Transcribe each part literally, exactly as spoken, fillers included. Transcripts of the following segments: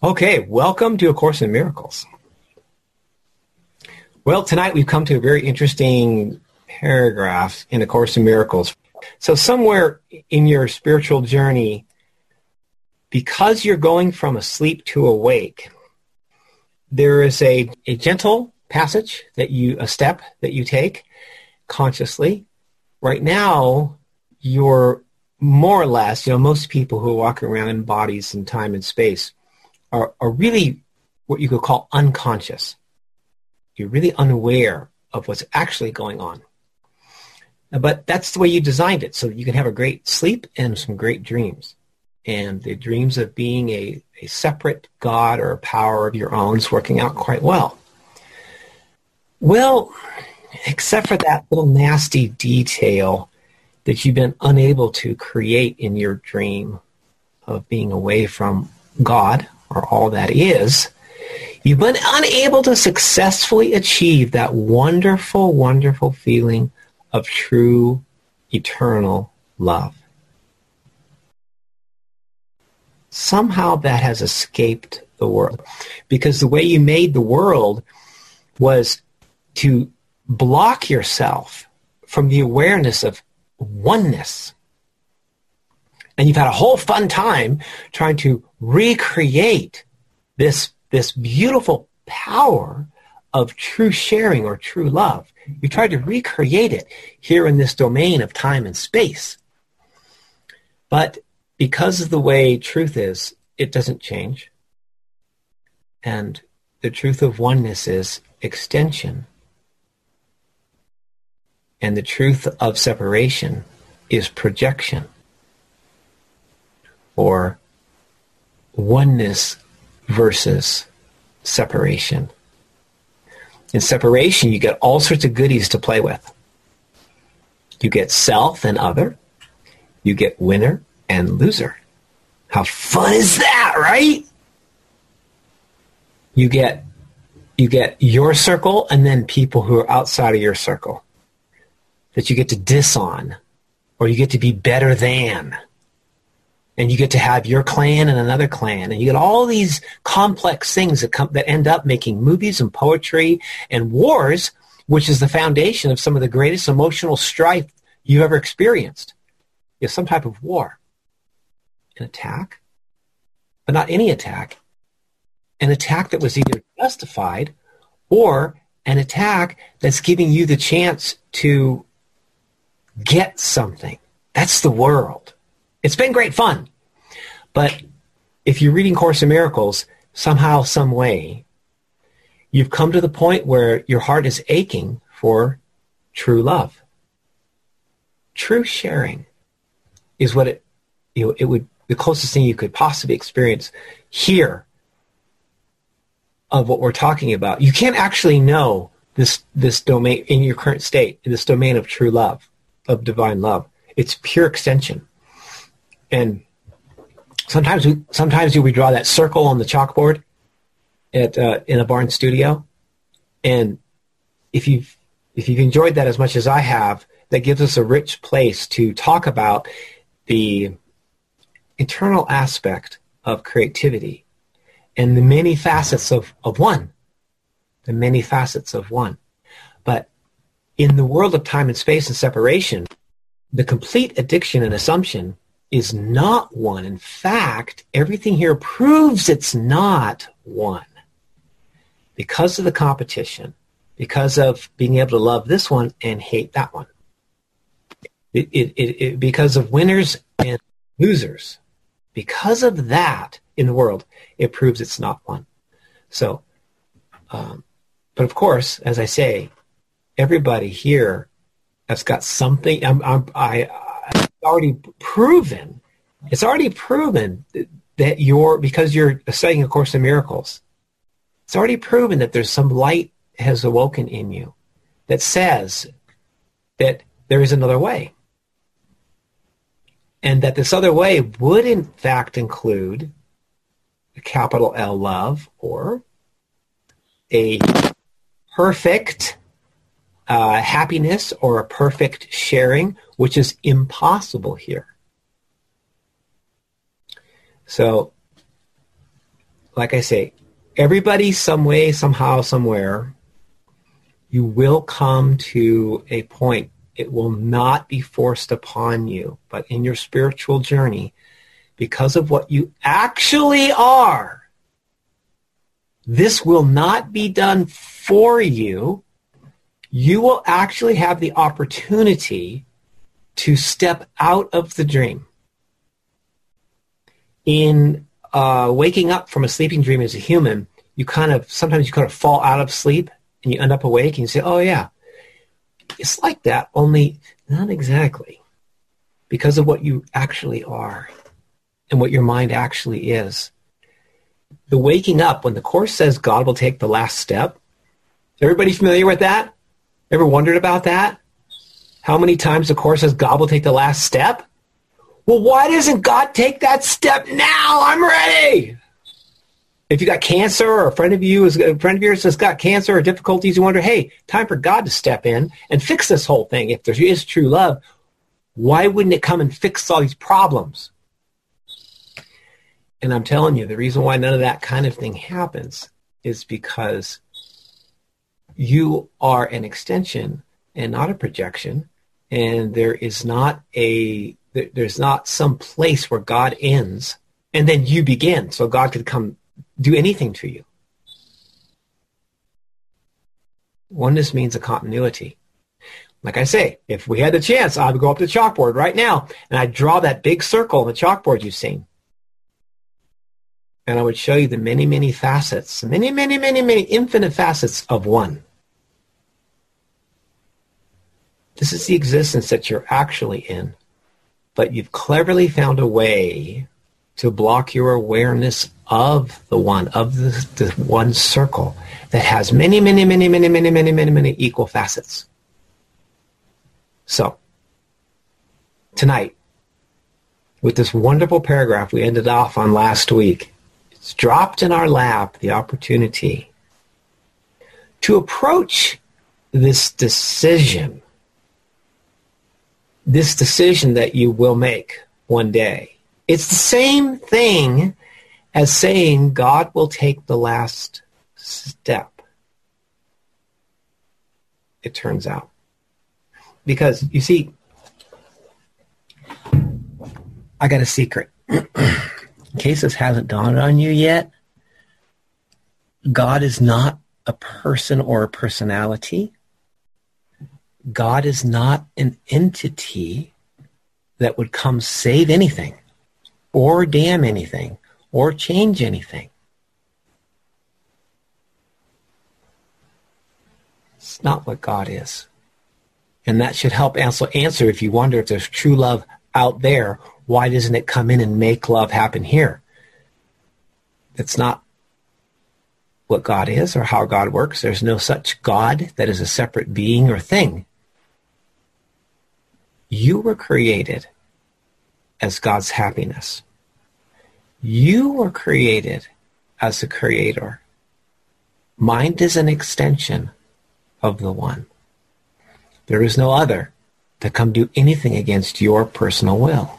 Okay, welcome to A Course in Miracles. Well, tonight we've come to a very interesting paragraph in A Course in Miracles. So somewhere in your spiritual journey, because you're going from asleep to awake, there is a, a gentle passage that you, a step that you take consciously. Right now, you're more or less, you know, most people who are walking around in bodies in time and space Are, are really what you could call unconscious. You're really unaware of what's actually going on. But that's the way you designed it, so that you can have a great sleep and some great dreams. And the dreams of being a, a separate God or a power of your own is working out quite well. Well, except for that little nasty detail that you've been unable to create in your dream of being away from God, or all that is, you've been unable to successfully achieve that wonderful, wonderful feeling of true, eternal love. Somehow that has escaped the world, because the way you made the world was to block yourself from the awareness of oneness. And you've had a whole fun time trying to recreate this, this beautiful power of true sharing or true love. You tried to recreate it here in this domain of time and space. But because of the way truth is, it doesn't change. And the truth of oneness is extension. And the truth of separation is projection. Or oneness versus separation. In separation, you get all sorts of goodies to play with. You get self and other. You get winner and loser. How fun is that, right? You get, you get your circle and then people who are outside of your circle that you get to diss on, or you get to be better than. And you get to have your clan and another clan. And you get all these complex things that come that end up making movies and poetry and wars, which is the foundation of some of the greatest emotional strife you've ever experienced. You have some type of war. An attack, but not any attack. An attack that was either justified or an attack that's giving you the chance to get something. That's the world. It's been great fun. But if you're reading Course in Miracles, somehow, some way, you've come to the point where your heart is aching for true love. True sharing is what it, you know, it would, the closest thing you could possibly experience here of what we're talking about. You can't actually know this, this domain in your current state, in this domain of true love, of divine love. It's pure extension. And sometimes we sometimes we draw that circle on the chalkboard at uh, in a barn studio, and if you've if you've enjoyed that as much as I have, that gives us a rich place to talk about the internal aspect of creativity and the many facets of, of one, the many facets of one. But in the world of time and space and separation, the complete addiction and assumption is not one. In fact, everything here proves it's not one. Because of the competition, because of being able to love this one and hate that one. It, it, it, it, because of winners and losers. Because of that in the world, it proves it's not one. So, um, but of course, as I say, everybody here has got something. I'm, I'm, I, already proven, it's already proven that you're, because you're studying A Course in Miracles, it's already proven that there's some light has awoken in you that says that there is another way. And that this other way would in fact include a capital L love, or a perfect uh, happiness, or a perfect sharing, which is impossible here. So like I say, everybody, some way, somehow, somewhere, you will come to a point. It will not be forced upon you, but in your spiritual journey, because of what you actually are, this will not be done for you. You will actually have the opportunity to step out of the dream. In uh, waking up from a sleeping dream as a human, you kind of, sometimes you kind of fall out of sleep and you end up awake and you say, oh yeah, it's like that, only not exactly, because of what you actually are and what your mind actually is. The waking up, when the Course says God will take the last step, everybody familiar with that? Ever wondered about that? How many times the Course says God will take the last step? Well, why doesn't God take that step now? I'm ready. If you got cancer, or a friend of you is a friend of yours has got cancer or difficulties, you wonder, hey, time for God to step in and fix this whole thing. If there is true love, why wouldn't it come and fix all these problems? And I'm telling you, the reason why none of that kind of thing happens is because you are an extension and not a projection, and there is not a there's not some place where God ends and then you begin, so God could come do anything to you. Oneness means a continuity. Like I say, if we had the chance, I would go up to the chalkboard right now and I'd draw that big circle on the chalkboard you've seen. And I would show you the many, many facets, many, many, many, many infinite facets of one. This is the existence that you're actually in, but you've cleverly found a way to block your awareness of the one, of the, the one circle that has many, many, many, many, many, many, many, many equal facets. So, tonight, with this wonderful paragraph we ended off on last week, it's dropped in our lap the opportunity to approach this decision, this decision that you will make one day. It's the same thing as saying God will take the last step, it turns out. Because, you see, I got a secret. In case this hasn't dawned on you yet, God is not a person or a personality. God is not an entity that would come save anything or damn anything or change anything. It's not what God is. And that should help answer, answer if you wonder if there's true love out there, why doesn't it come in and make love happen here? That's not what God is or how God works. There's no such God that is a separate being or thing. You were created as God's happiness. You were created as a creator. Mind is an extension of the one. There is no other to come do anything against your personal will.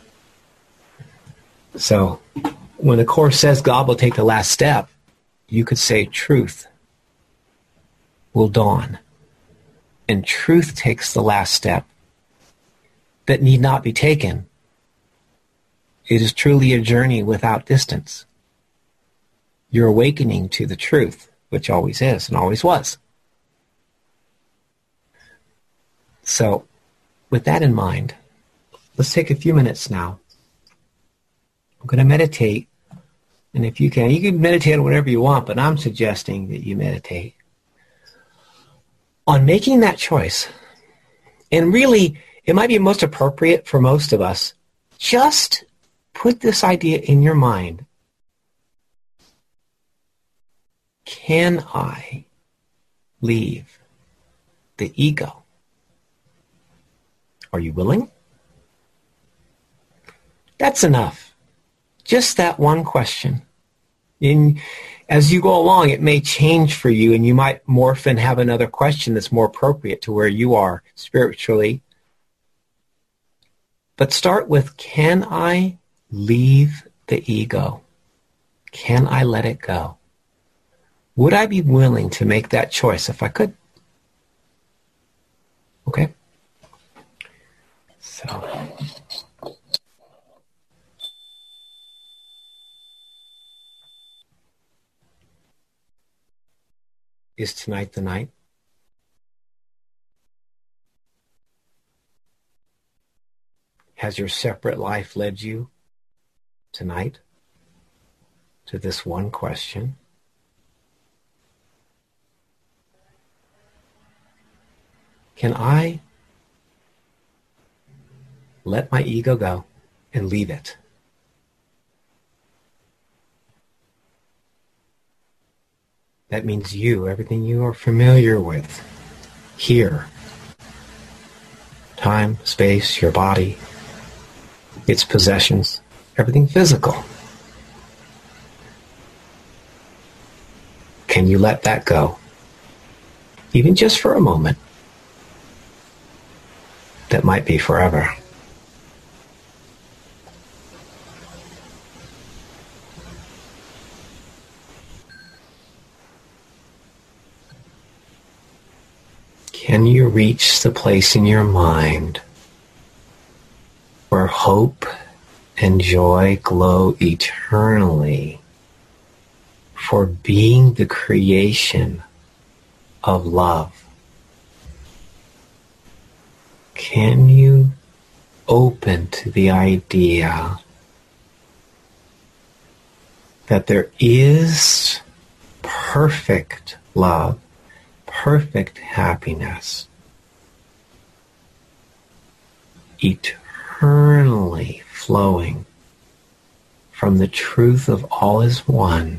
So, when the Course says God will take the last step, you could say truth will dawn. And truth takes the last step that need not be taken. It is truly a journey without distance. You're awakening to the truth, which always is and always was. So, with that in mind, let's take a few minutes now. I'm going to meditate, and if you can, you can meditate on whatever you want, but I'm suggesting that you meditate on making that choice. And really, it might be most appropriate for most of us. Just put this idea in your mind. Can I leave the ego? Are you willing? That's enough. Just that one question. In, as you go along, it may change for you, and you might morph and have another question that's more appropriate to where you are spiritually. But start with, can I leave the ego? Can I let it go? Would I be willing to make that choice if I could? Okay? So, is tonight the night? Has your separate life led you tonight to this one question? Can I let my ego go and leave it? That means you, everything you are familiar with, here, time, space, your body, its possessions, everything physical. Can you let that go? Even just for a moment. That might be forever. Can you reach the place in your mind where hope and joy glow eternally for being the creation of love? Can you open to the idea that there is perfect love, perfect happiness, eternally flowing from the truth of all is one?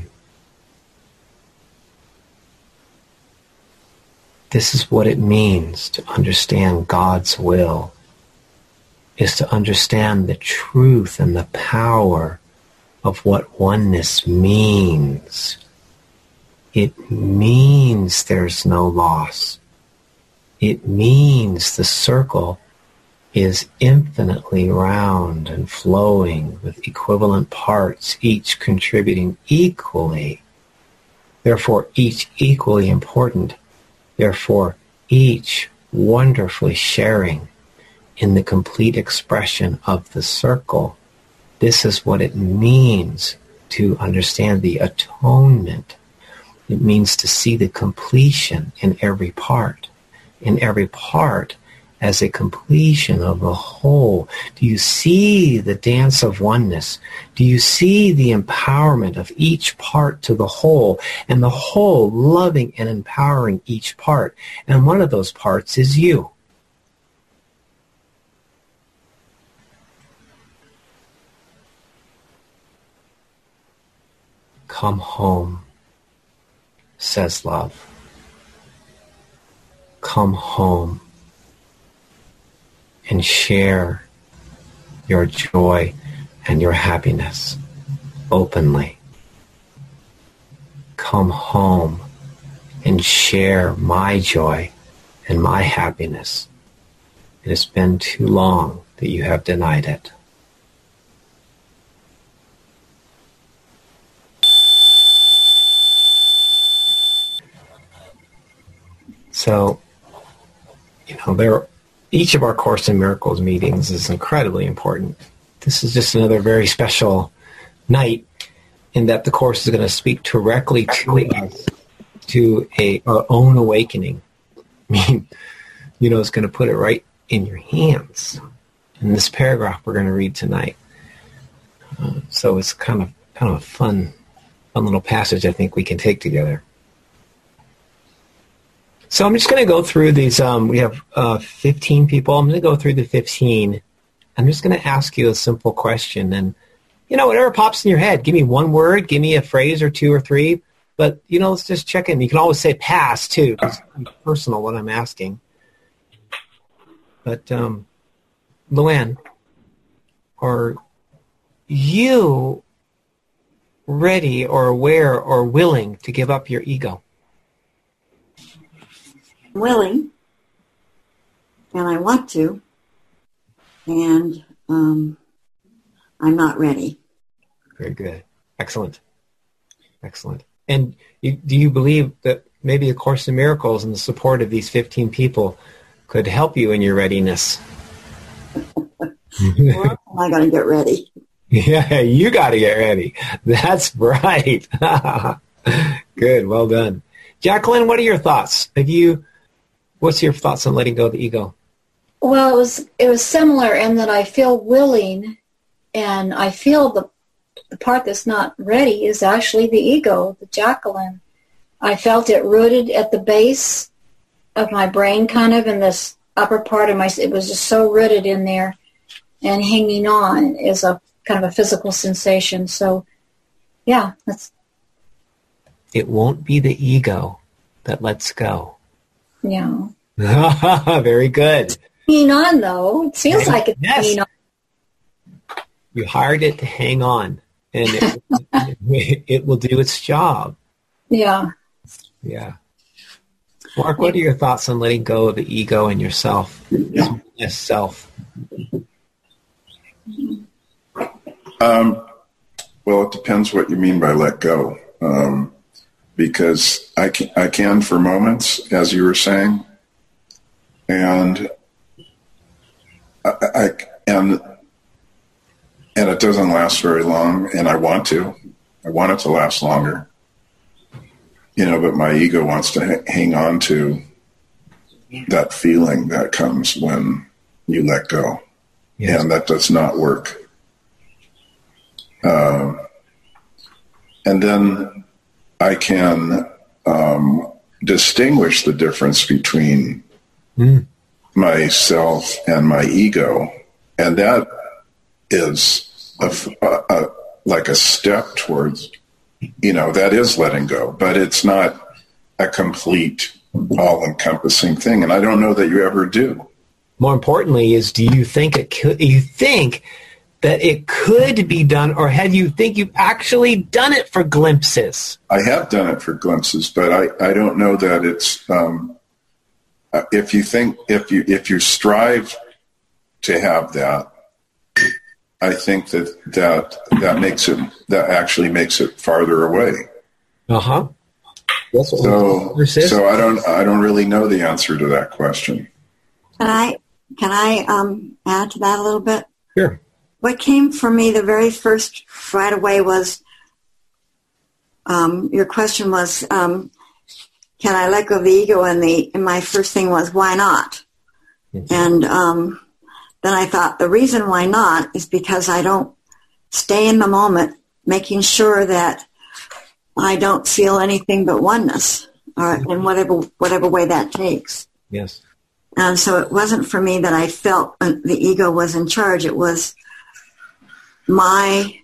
This is what it means to understand God's will, is to understand the truth and the power of what oneness means. It means there's no loss. It means the circle is infinitely round and flowing with equivalent parts, each contributing equally. Therefore, each equally important. Therefore, each wonderfully sharing in the complete expression of the circle. This is what it means to understand the atonement. It means to see the completion in every part, in every part as a completion of the whole. Do you see the dance of oneness? Do you see the empowerment of each part to the whole, and the whole loving and empowering each part? And one of those parts is you. Come home, says love. Come home and share your joy and your happiness openly. Come home and share my joy and my happiness. It has been too long that you have denied it. So, you know, there, each of our Course in Miracles meetings is incredibly important. This is just another very special night in that the Course is going to speak directly to us, to a, our own awakening. I mean, you know, it's going to put it right in your hands. In this paragraph we're going to read tonight. Uh, so it's kind of kind of a fun, fun little passage I think we can take together. So I'm just going to go through these. Um, we have uh, fifteen people. I'm going to go through the fifteen. I'm just going to ask you a simple question. And, you know, whatever pops in your head, give me one word, give me a phrase or two or three. But, you know, let's just check in. You can always say pass, too, because it's personal what I'm asking. But, um, Luann, are you ready or aware or willing to give up your ego? Willing, and I want to, and um, I'm not ready. Very good. Excellent. Excellent. And you, do you believe that maybe A Course in Miracles and the support of these fifteen people could help you in your readiness? Well, am I going to get ready? Yeah, you got to get ready. That's right. Good. Well done. Jacqueline, what are your thoughts? Have you, what's your thoughts on letting go of the ego? Well, it was it was similar in that I feel willing, and I feel the the part that's not ready is actually the ego, the Jacqueline. I felt it rooted at the base of my brain, kind of in this upper part of my, it was just so rooted in there and hanging on is a kind of a physical sensation. So, yeah, that's. It won't be the ego that lets go. Yeah. Very good. Hanging on, though. It feels like it's yes. hanging on. You hired it to hang on, and it, it, it will do its job. Yeah. Yeah. Mark, what are your thoughts on letting go of the ego and yourself, as self? Um, well, it depends what you mean by let go. Um, because I can, I can for moments, as you were saying, and I, I and and it doesn't last very long. And I want to, I want it to last longer, you know. But my ego wants to ha- hang on to that feeling that comes when you let go, yes. And that does not work. Uh, and then I can um, distinguish the difference between mm. myself and my ego, and that is a, a, a, like a step towards, you know, that is letting go, but it's not a complete, all-encompassing thing, and I don't know that you ever do. More importantly is, do you think it could, you think that it could be done, or have you think you've actually done it for glimpses? I have done it for glimpses, but I, I don't know that it's, um, if you think, if you, if you strive to have that, I think that, that, that makes it, that actually makes it farther away. Uh-huh. That's what so, so I don't, I don't really know the answer to that question. Can I, can I, um, add to that a little bit? Sure. What came for me the very first right away was, um, your question was, um, can I let go of the ego? And the and my first thing was, why not? Mm-hmm. And um, then I thought the reason why not is because I don't stay in the moment, making sure that I don't feel anything but oneness, or in whatever whatever way that takes. Yes. And so it wasn't for me that I felt the ego was in charge. It was my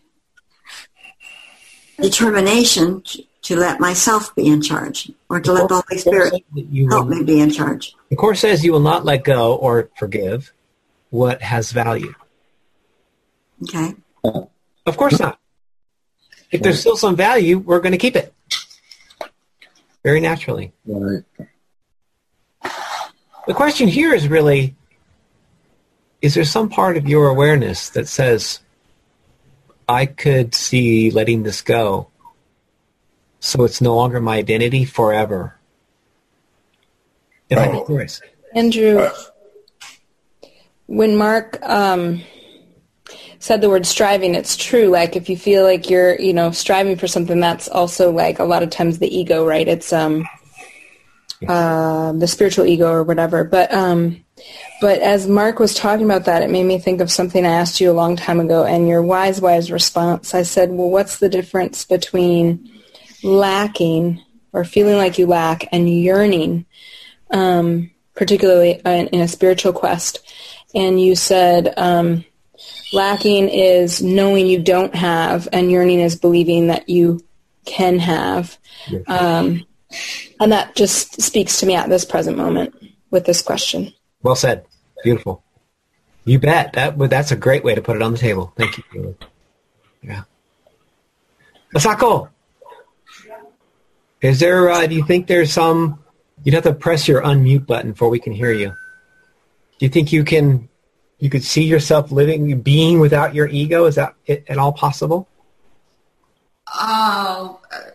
determination to let myself be in charge, or to let the Holy Spirit help me be in charge. The Course says you will not let go or forgive what has value. Okay. Of course not. If there's still some value, we're going to keep it. Very naturally. Right. The question here is really, is there some part of your awareness that says, I could see letting this go, so it's no longer my identity forever? If oh. I could choice. Andrew, when Mark um, said the word striving, it's true. Like if you feel like you're, you know, striving for something, that's also like a lot of times the ego, right? It's um, uh, the spiritual ego or whatever. But um, but as Mark was talking about that, it made me think of something I asked you a long time ago, and your wise, wise response. I said, well, what's the difference between lacking or feeling like you lack and yearning, um, particularly in, in a spiritual quest? And you said um, lacking is knowing you don't have, and yearning is believing that you can have. Yes. Um, and that just speaks to me at this present moment with this question. Well said. Beautiful. You bet. That that's a great way to put it on the table. Thank you. Yeah. Asako, is there, uh, do you think there's some, you'd have to press your unmute button before we can hear you. Do you think you can, you could see yourself living, being without your ego? Is that at all possible? Uh,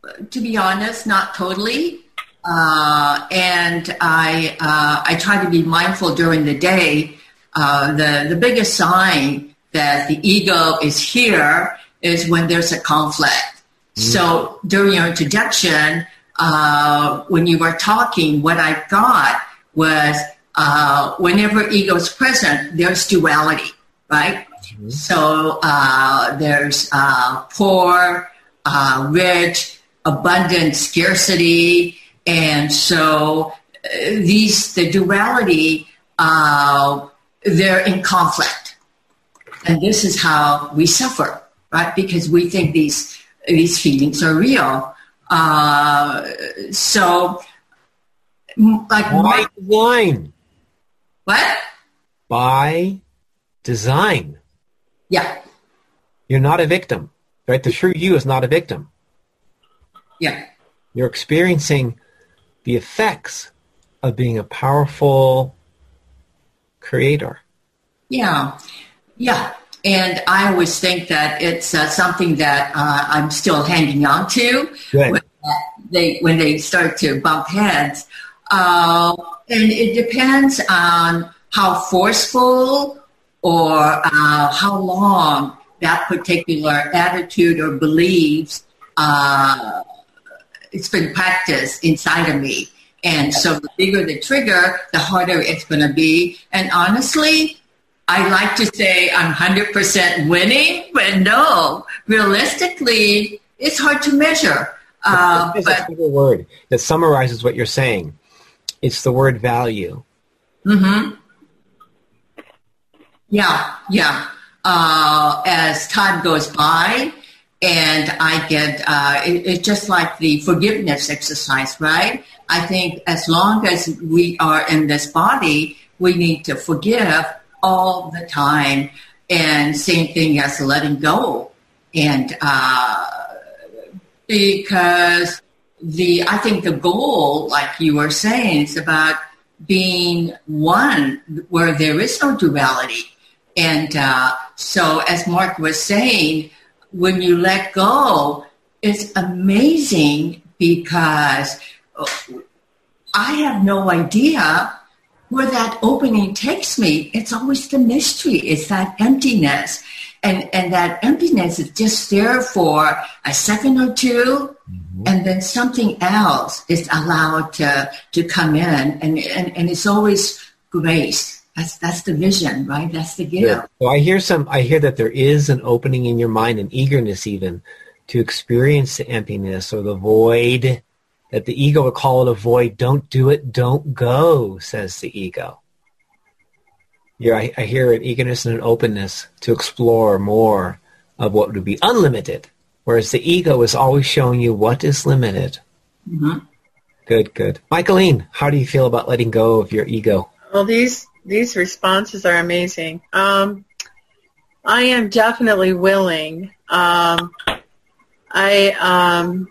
to be honest, not totally. Uh, and I uh, I try to be mindful during the day. Uh, the, the biggest sign that the ego is here is when there's a conflict. Mm. So during your introduction, uh, when you were talking, what I got was uh, whenever ego is present, there's duality, right? Mm. So uh, there's uh, poor, uh, rich, abundant, scarcity. And so uh, these, the duality, uh, they're in conflict. And this is how we suffer, right? Because we think these these feelings are real. Uh, so, like... By design. What? By design. Yeah. You're not a victim, right? The true you is not a victim. Yeah. You're experiencing the effects of being a powerful creator. Yeah, yeah. And I always think that it's uh, something that uh, I'm still hanging on to. Good. When they, when they start to bump heads. Uh, and it depends on how forceful or uh, how long that particular attitude or beliefs uh, it's been practiced inside of me. And so the bigger the trigger, the harder it's going to be. And honestly, I like to say I'm one hundred percent winning, but no, realistically, it's hard to measure. Uh, There's but, a word that summarizes what you're saying. It's the word value. Mm-hmm. Yeah, yeah. Uh, as time goes by, and I get, uh, it, it's just like the forgiveness exercise, right? I think as long as we are in this body, we need to forgive all the time. And same thing as letting go. And uh, because the, I think the goal, like you were saying, is about being one where there is no duality. And uh, so as Mark was saying, when you let go, it's amazing because I have no idea where that opening takes me. It's always the mystery. It's that emptiness. And, and that emptiness is just there for a second or two, mm-hmm. and then something else is allowed to, to come in. And, and, and it's always grace. That's that's the vision, right? That's the gift. Yeah. So I hear some. I hear that there is an opening in your mind, an eagerness even, to experience the emptiness or the void. That the ego would call it a void. Don't do it. Don't go, says the ego. Yeah, I, I hear an eagerness and an openness to explore more of what would be unlimited, whereas the ego is always showing you what is limited. Mm-hmm. Good, good. Michaeline, how do you feel about letting go of your ego? Well, these. These responses are amazing. Um, I am definitely willing. Um, I um,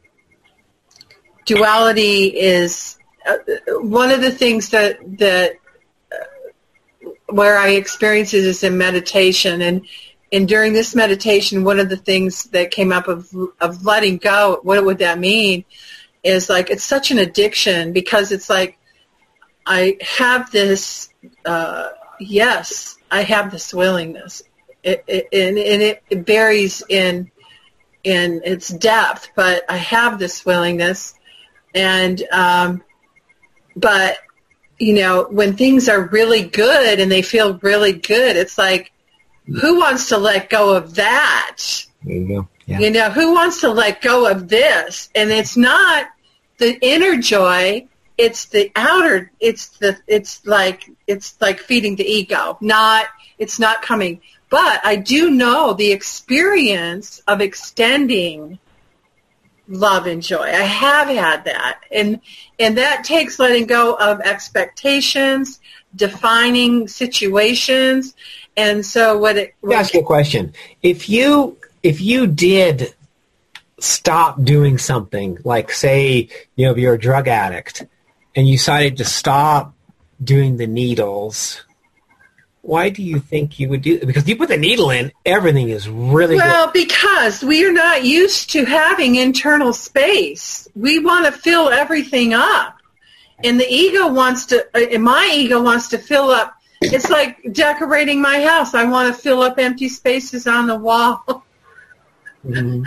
duality is uh, one of the things that that uh, where I experience it is in meditation, and and during this meditation, one of the things that came up of of letting go. What would that mean? Is like it's such an addiction because it's like I have this. Uh, yes, I have this willingness, it, it, and, and it, it varies in in its depth. But I have this willingness, and um, but you know, when things are really good and they feel really good, it's like, who wants to let go of that? There you go. Yeah. You know, who wants to let go of this? And it's not the inner joy. It's the outer, it's the, it's like, it's like feeding the ego. Not, it's not coming. But I do know the experience of extending love and joy. I have had that. And, and that takes letting go of expectations, defining situations. And so what it... Let me ask you a question. If you, if you did stop doing something, like say, you know, if you're a drug addict, and you decided to stop doing the needles, why do you think you would do that? Because you put the needle in, everything is really well, good. because we are not used to having internal space. We want to fill everything up. And the ego wants to, uh, my ego wants to fill up. It's like decorating my house. I want to fill up empty spaces on the wall. Mm-hmm.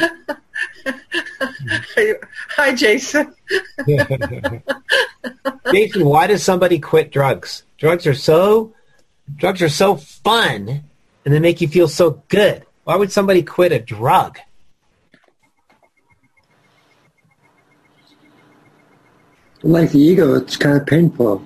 Hi, Jason. Jason, why does somebody quit drugs? Drugs are so, drugs are so fun, and they make you feel so good. Why would somebody quit a drug? Like the ego, it's kind of painful.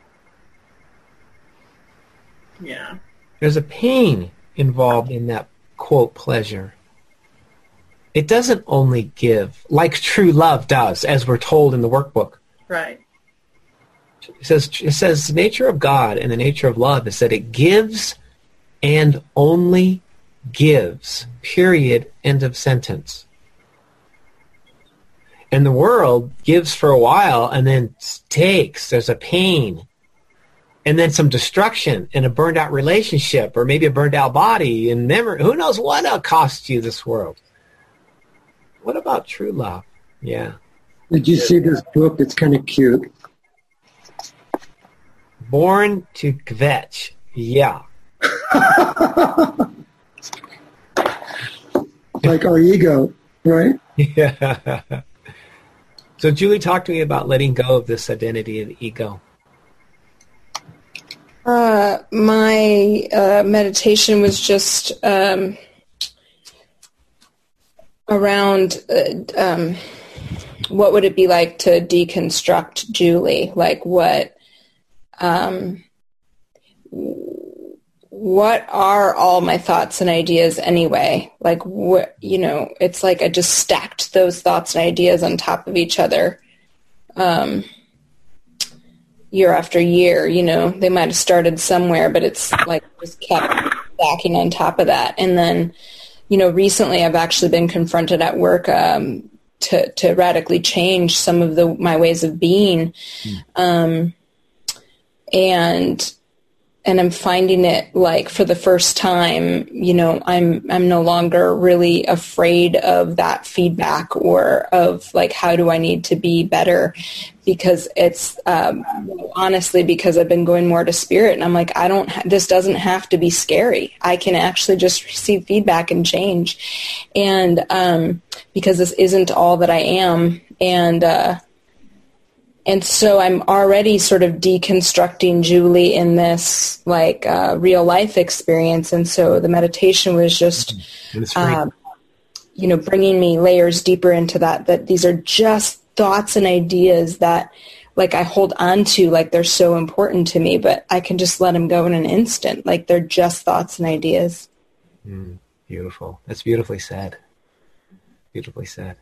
Yeah. There's a pain involved in that, quote, pleasure. It doesn't only give, like true love does, as we're told in the workbook. Right. It says, it says the nature of God and the nature of love is that it gives and only gives, period, end of sentence. And the world gives for a while and then takes. There's a pain. And then some destruction and a burned out relationship or maybe a burned out body and memory. Who knows what it'll cost you this world. What about true love? Yeah. Did you see this book? It's kind of cute. Born to Kvetch. Yeah. Like our ego, right? Yeah. So Julie, talk to me about letting go of this identity of the ego. Uh, my uh, meditation was just um, around uh, um, what would it be like to deconstruct Julie? Like what, um, what are all my thoughts and ideas anyway? Like what, you know, it's like I just stacked those thoughts and ideas on top of each other. Um, year after year, you know, they might have started somewhere, but it's like just kept stacking on top of that. And then, you know, recently I've actually been confronted at work um, to, to radically change some of the my ways of being. Mm. Um, and and I'm finding it like for the first time, you know, I'm I'm no longer really afraid of that feedback or of like how do I need to be better, because it's um, honestly because I've been going more to spirit and I'm like I don't ha- this doesn't have to be scary. I can actually just receive feedback and change, and um, because this isn't all that I am, and uh, and so I'm already sort of deconstructing Julie in this like uh, real life experience. And so the meditation was just, um, you know, bringing me layers deeper into that, that these are just thoughts and ideas that like I hold on to, like they're so important to me, but I can just let them go in an instant. Like they're just thoughts and ideas. Mm, beautiful. That's beautifully said. Beautifully said.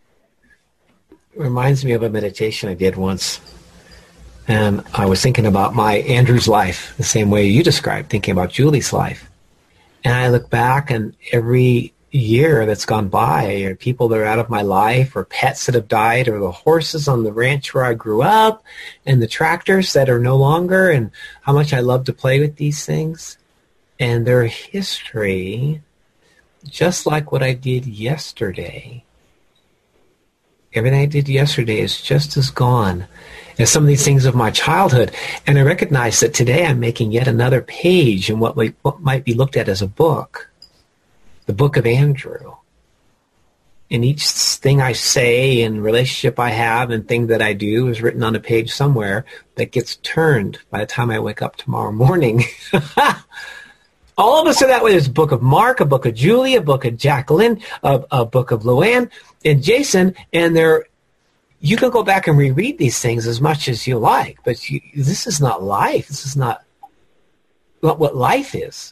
Reminds me of a meditation I did once, and I was thinking about my Andrew's life the same way you described, thinking about Julie's life. And I look back, and every year that's gone by, or people that are out of my life, or pets that have died, or the horses on the ranch where I grew up, and the tractors that are no longer, and how much I love to play with these things, and their history, just like what I did yesterday. Everything I did yesterday is just as gone as some of these things of my childhood. And I recognize that today I'm making yet another page in what, might, what might be looked at as a book, the book of Andrew. And each thing I say and relationship I have and thing that I do is written on a page somewhere that gets turned by the time I wake up tomorrow morning. All of us are that way. There's a book of Mark, a book of Julie, a book of Jacqueline, a, a book of Luann and Jason, and they're, you can go back and reread these things as much as you like, but you, this is not life. This is not, not what life is.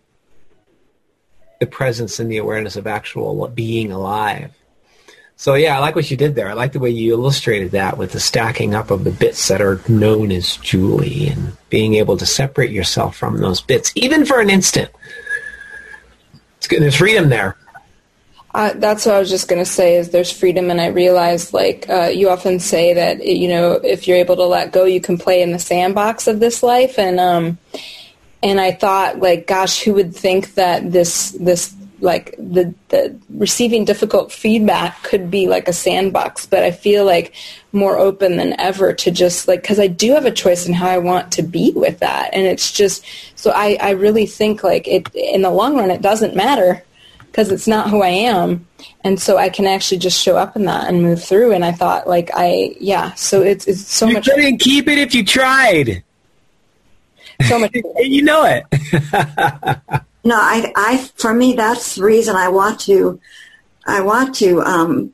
The presence and the awareness of actual being alive. So yeah, I like what you did there. I like the way you illustrated that with the stacking up of the bits that are known as Julie and being able to separate yourself from those bits, even for an instant. It's good. There's freedom there. Uh, that's what I was just going to say is there's freedom, and I realized, like, uh, you often say that, you know, if you're able to let go, you can play in the sandbox of this life, and um, And I thought, like, gosh, who would think that this, this like, the, the receiving difficult feedback could be like a sandbox. But I feel like more open than ever to just, like, because I do have a choice in how I want to be with that. And it's just, so I, I really think, like, it in the long run, it doesn't matter because it's not who I am. And so I can actually just show up in that and move through. And I thought, like, I, yeah, so it's, it's so you much. You couldn't keep it if you tried. So much. You know it. No, I, I, for me, that's the reason I want to, I want to um,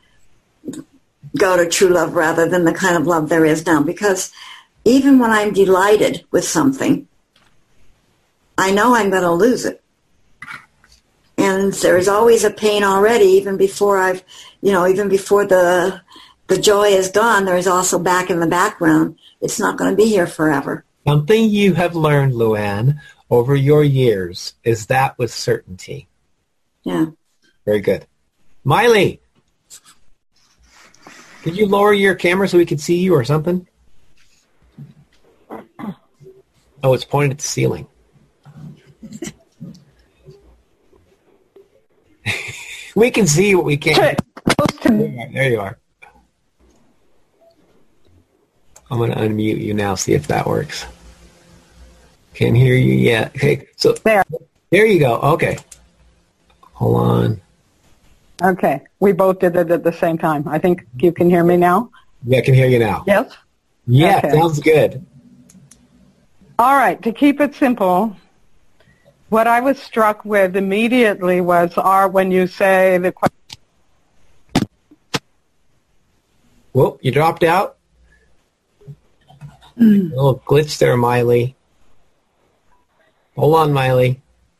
go to true love rather than the kind of love there is now. Because even when I'm delighted with something, I know I'm going to lose it. And there's always a pain already, even before I've, you know, even before the the joy is gone, there's also back in the background. It's not going to be here forever. Something you have learned, Luann, over your years is that with certainty. Yeah. Very good. Miley, could you lower your camera so we could see you or something? Oh, it's pointed at the ceiling. We can see what we can. There you are. I'm going to unmute you now, see if that works. Can't hear you yet. Okay, so there. There you go. Okay. Hold on. Okay. We both did it at the same time. I think you can hear me now? Yeah, I can hear you now. Yes? Yeah, okay. Sounds good. All right. To keep it simple, what I was struck with immediately was our, when you say the question. Whoop, you dropped out. Mm. A little glitch there, Miley. Hold on, Miley.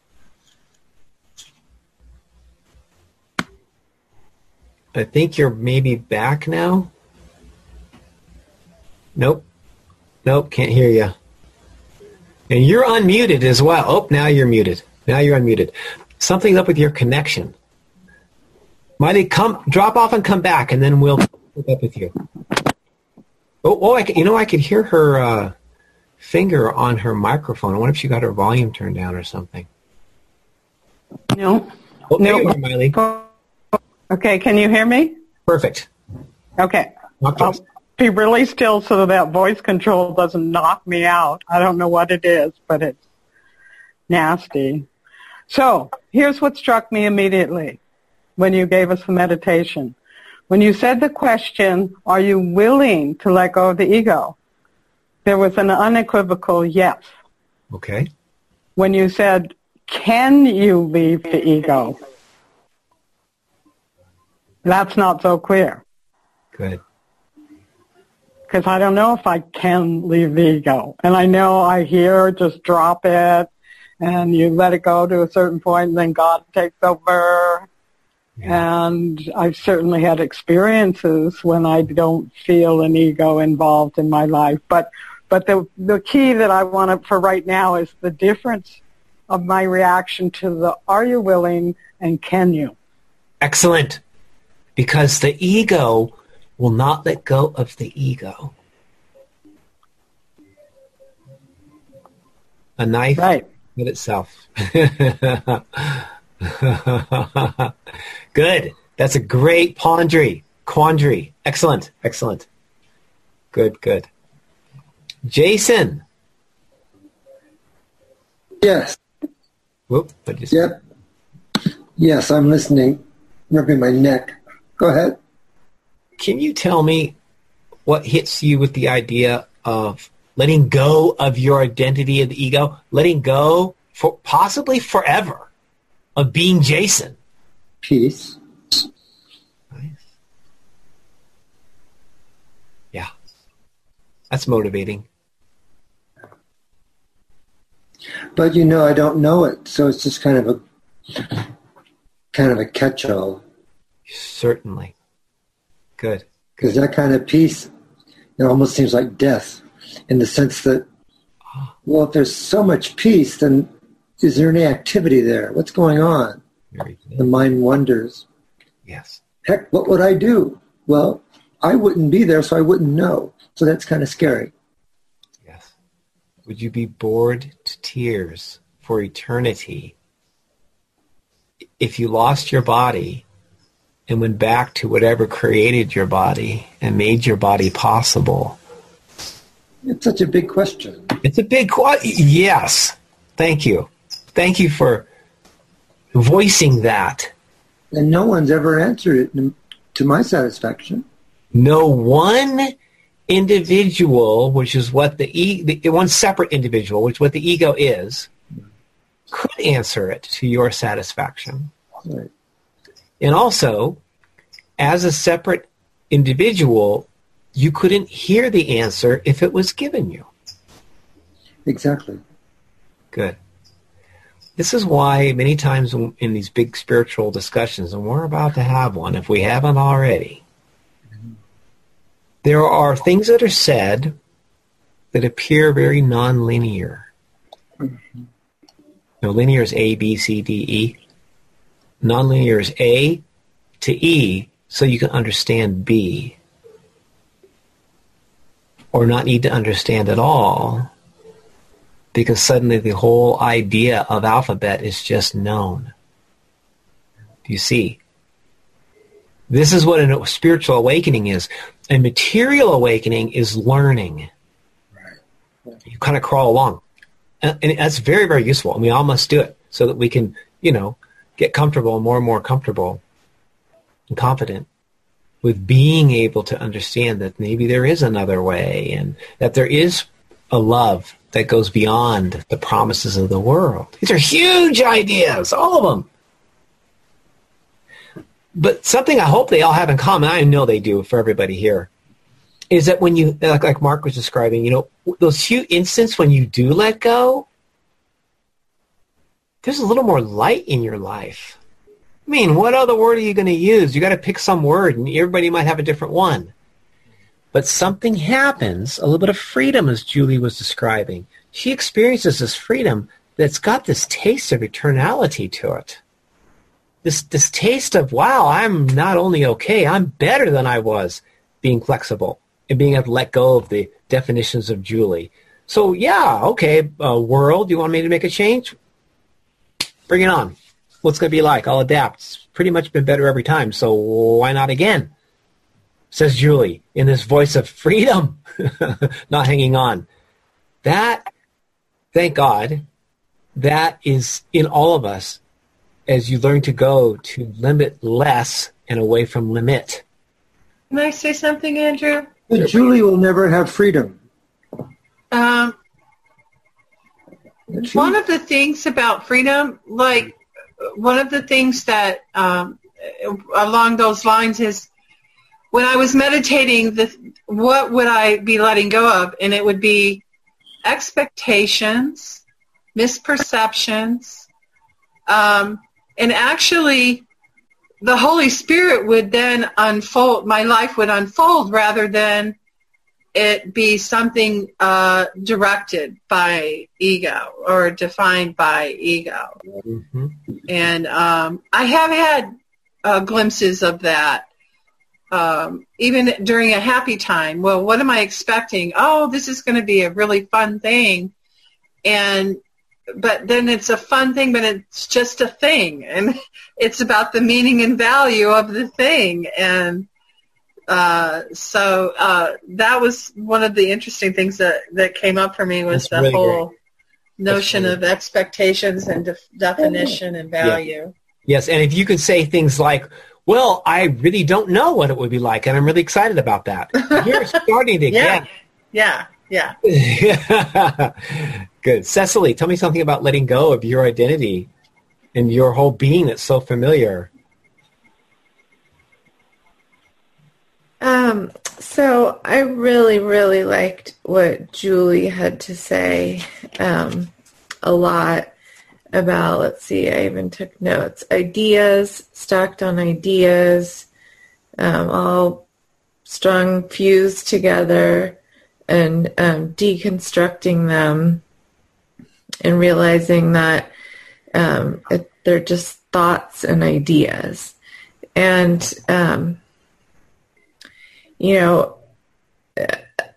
I think you're maybe back now. Nope. Nope, can't hear you. And you're unmuted as well. Oh, now you're muted. Now you're unmuted. Something's up with your connection. Miley, come, drop off and come back, and then we'll pick up with you. Oh, oh I, you know, I could hear her uh, finger on her microphone. I wonder if she got her volume turned down or something. No. Oh, there no. you are, Miley. Okay, can you hear me? Perfect. Okay. I'll be really still so that voice control doesn't knock me out. I don't know what it is, but it's nasty. So here's what struck me immediately when you gave us the meditation. When you said the question, are you willing to let go of the ego? There was an unequivocal yes. Okay. When you said, can you leave the ego? That's not so clear. Good. Because I don't know if I can leave the ego. And I know I hear just drop it, and you let it go to a certain point, and then God takes over. Yeah. And I've certainly had experiences when I don't feel an ego involved in my life. But but the the key that I want to, for right now, is the difference of my reaction to the are you willing and can you? Excellent. Because the ego will not let go of the ego. A knife right. in itself. Good. That's a great quandary. Quandary. Excellent. Excellent. Good, good. Jason. Yes. Whoop. What did you say? Yep. Yes, I'm listening. Rubbing my neck. Go ahead. Can you tell me what hits you with the idea of letting go of your identity of the ego, letting go for possibly forever of being Jason? Peace. Nice. Yeah. That's motivating. But you know, I don't know it, so it's just kind of a kind of a catch-all. Certainly. Good. Because that kind of peace, it almost seems like death, in the sense that, well, if there's so much peace, then is there any activity there? What's going on? Very good. The mind wonders. Yes. Heck, what would I do? Well, I wouldn't be there, so I wouldn't know. So that's kind of scary. Yes. Would you be bored to tears for eternity if you lost your body and went back to whatever created your body and made your body possible? It's such a big question. It's a big question. Yes. Thank you. Thank you for voicing that. And no one's ever answered it to my satisfaction. No one individual, which is what the, e- the one separate individual, which is what the ego is, could answer it to your satisfaction. Right. And also, as a separate individual, you couldn't hear the answer if it was given you. Exactly. Good. This is why many times in these big spiritual discussions, and we're about to have one if we haven't already, there are things that are said that appear very non-linear. Mm-hmm. Now, linear is A, B, C, D, E. Non-linear is A to E, so you can understand B. Or not need to understand at all, because suddenly the whole idea of alphabet is just known. Do you see? This is what a spiritual awakening is. A material awakening is learning. You kind of crawl along. And that's very, very useful. And we all must do it so that we can, you know, get comfortable, more and more comfortable and confident with being able to understand that maybe there is another way and that there is a love that goes beyond the promises of the world. These are huge ideas, all of them. But something I hope they all have in common, I know they do for everybody here, is that when you, like, like Mark was describing, you know, those few instants when you do let go, there's a little more light in your life. I mean, what other word are you going to use? You got to pick some word, and everybody might have a different one. But something happens, a little bit of freedom, as Julie was describing. She experiences this freedom that's got this taste of eternality to it. This this taste of, wow, I'm not only okay, I'm better than I was, being flexible and being able to let go of the definitions of Julie. So, yeah, okay, uh, world, you want me to make a change? Bring it on. What's going to be like? I'll adapt. It's pretty much been better every time, so why not again? Says Julie, in this voice of freedom, not hanging on. That, thank God, that is in all of us as you learn to go to limit less and away from limit. Can I say something, Andrew? But Julie will never have freedom. Um, one of the things about freedom, like one of the things that um, along those lines is when I was meditating, the, what would I be letting go of? And it would be expectations, misperceptions, um, and actually the Holy Spirit would then unfold, my life would unfold rather than it be something uh, directed by ego or defined by ego. Mm-hmm. And um, I have had uh, glimpses of that. Um, even during a happy time, well, what am I expecting? Oh, this is going to be a really fun thing. And, but then it's a fun thing, but it's just a thing. And it's about the meaning and value of the thing. And uh, so uh, that was one of the interesting things that, that came up for me was That's the really whole great. notion really of expectations and def- definition and value. Yeah. Yes, and if you could say things like, well, I really don't know what it would be like, and I'm really excited about that. You're starting to yeah. get. Yeah, yeah. Good. Cecily, tell me something about letting go of your identity and your whole being that's so familiar. Um, so I really, really liked what Julie had to say um, a lot. About, let's see, I even took notes, ideas, stacked on ideas, um, all strung, fused together, and um, deconstructing them and realizing that um, it, they're just thoughts and ideas. And, um, you know,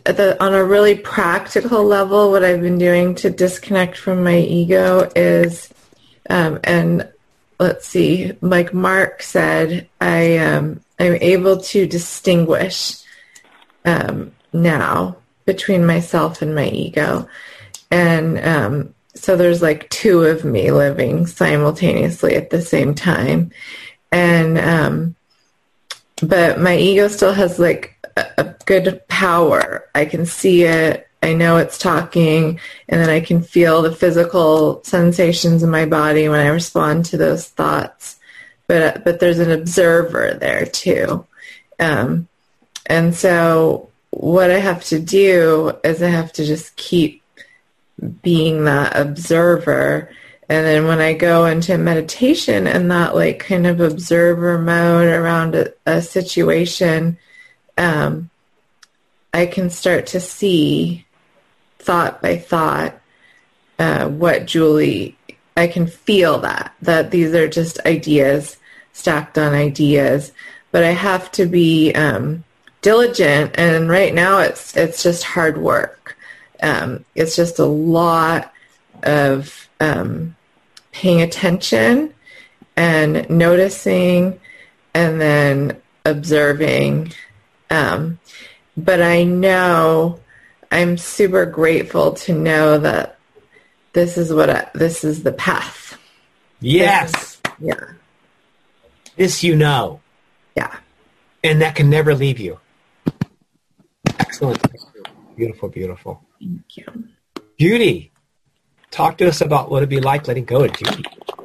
the, on a really practical level, what I've been doing to disconnect from my ego is, um, and let's see, like Mark said, I um, I'm able to distinguish um, now between myself and my ego, and um, so there's like two of me living simultaneously at the same time, and um, but my ego still has like a, a good power. I can see it. I know it's talking, and then I can feel the physical sensations in my body when I respond to those thoughts. But but there's an observer there too, um, and so what I have to do is I have to just keep being that observer. And then when I go into meditation and that like kind of observer mode around a, a situation, um, I can start to see thought by thought uh, what Julie, I can feel that, that these are just ideas stacked on ideas. But I have to be um, diligent, and right now it's it's just hard work. Um, it's just a lot of um, paying attention and noticing and then observing. Um, but I know I'm super grateful to know that this is what I, this is the path. Yes. This is, yeah. This you know. Yeah. And that can never leave you. Excellent. Beautiful, beautiful. Thank you. Judy, talk to us about what it'd be like letting go of Judy.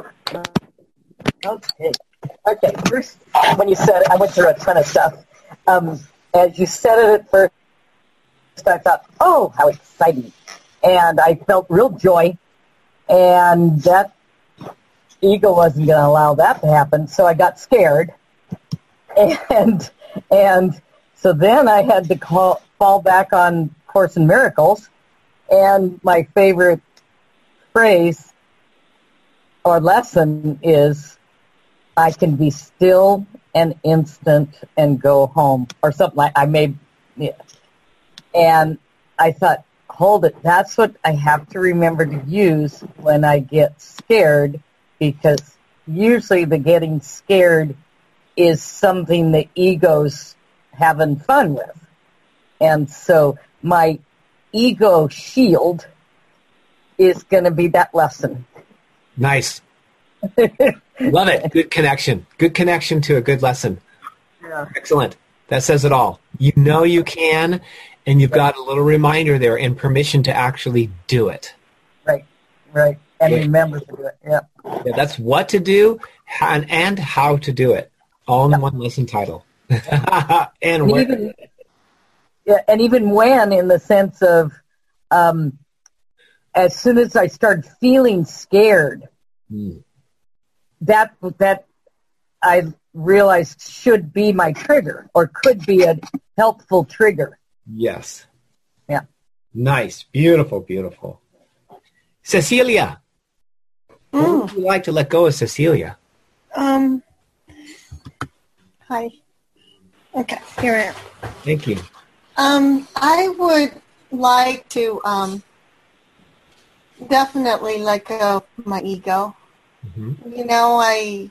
Okay. Okay. First, when you said it, I went through a ton of stuff. Um, as you said it at first, I thought, oh, how exciting. And I felt real joy. And that ego wasn't going to allow that to happen. So I got scared. And and so then I had to call, fall back on Course in Miracles. And my favorite phrase or lesson is, I can be still an instant and go home, or something like I made. Yeah. And I thought, hold it, that's what I have to remember to use when I get scared, because usually the getting scared is something the ego's having fun with. And so my ego shield is going to be that lesson. Nice. Love it. Good connection. Good connection to a good lesson. Yeah. Excellent. That says it all. You know you can, and you've got a little reminder there and permission to actually do it. Right, right. And Yeah. remember to do it. Yeah. Yeah, that's what to do and, and how to do it. All in Yeah. one lesson title. and And where, even, yeah, and even when, in the sense of, um, as soon as I started feeling scared, Hmm. that that I realized should be my trigger, or could be a helpful trigger. Yes. Yeah. Nice. Beautiful, beautiful. Cecilia. What Mm. would you like to let go of Cecilia? Um. Hi. Okay, here I am. Thank you. Um, I would like to um, definitely let go of my ego. Mm-hmm. You know, I,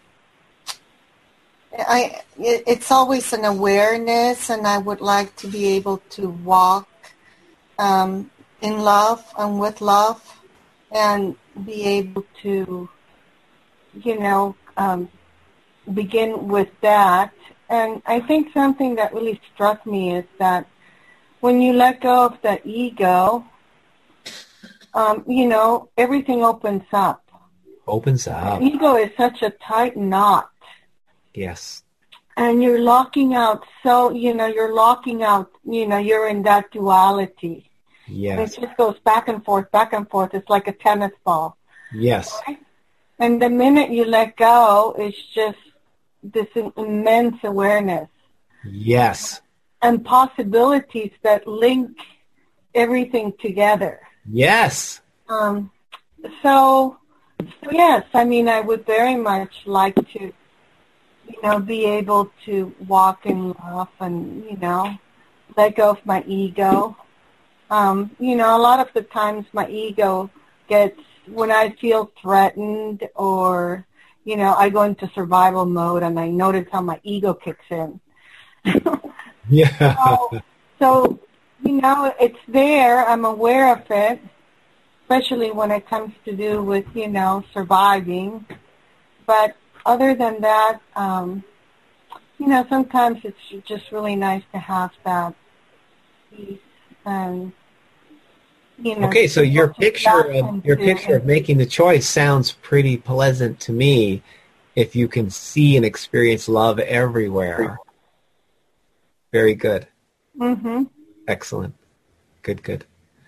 I, it, it's always an awareness, and I would like to be able to walk um, in love and with love, and be able to, you know, um, begin with that. And I think something that really struck me is that when you let go of the ego, um, you know, everything opens up. Opens up. Ego is such a tight knot. Yes. And you're locking out, so, you know, you're locking out, you know, you're in that duality. Yes. And it just goes back and forth, back and forth. It's like a tennis ball. Yes. And the minute you let go, it's just this immense awareness. Yes. And possibilities that link everything together. Yes. Um, so, so, yes, I mean, I would very much like to, you know, be able to walk in love and, you know, let go of my ego Um, you know, a lot of the times my ego gets, when I feel threatened or, you know, I go into survival mode and I notice how my ego kicks in. Yeah. So, so, you know, it's there. I'm aware of it, especially when it comes to do with, you know, surviving. But other than that, um, you know, sometimes it's just really nice to have that peace and, you know. Okay, so your picture of your picture of making the choice sounds pretty pleasant to me. If you can see and experience love everywhere, very good. Mm-hmm. Excellent. Good, good.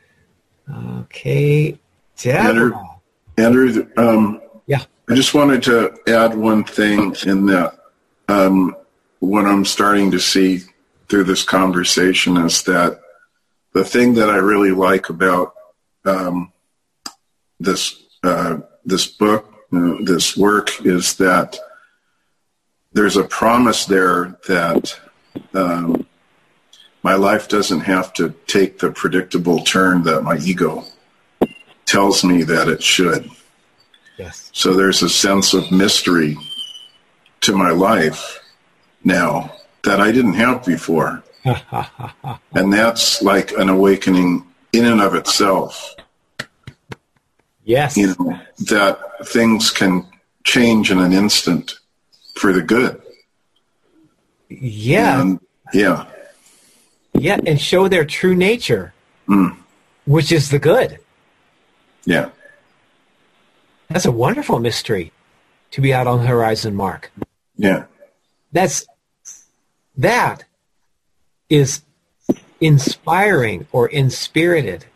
Okay, Deborah. Andrew, Andrew um, yeah. I just wanted to add one thing in that um, what I'm starting to see through this conversation is that the thing that I really like about um, this uh, this book, you know, this work, is that there's a promise there that um, my life doesn't have to take the predictable turn that my ego tells me that it should. Yes. So there's a sense of mystery to my life now that I didn't have before. And that's like an awakening in and of itself. Yes. You know, that things can change in an instant for the good. Yeah. And, yeah. Yeah, and show their true nature, mm. which is the good. Yeah. That's a wonderful mystery to be out on the horizon, Mark. Yeah. That's, that is inspiring or inspirited.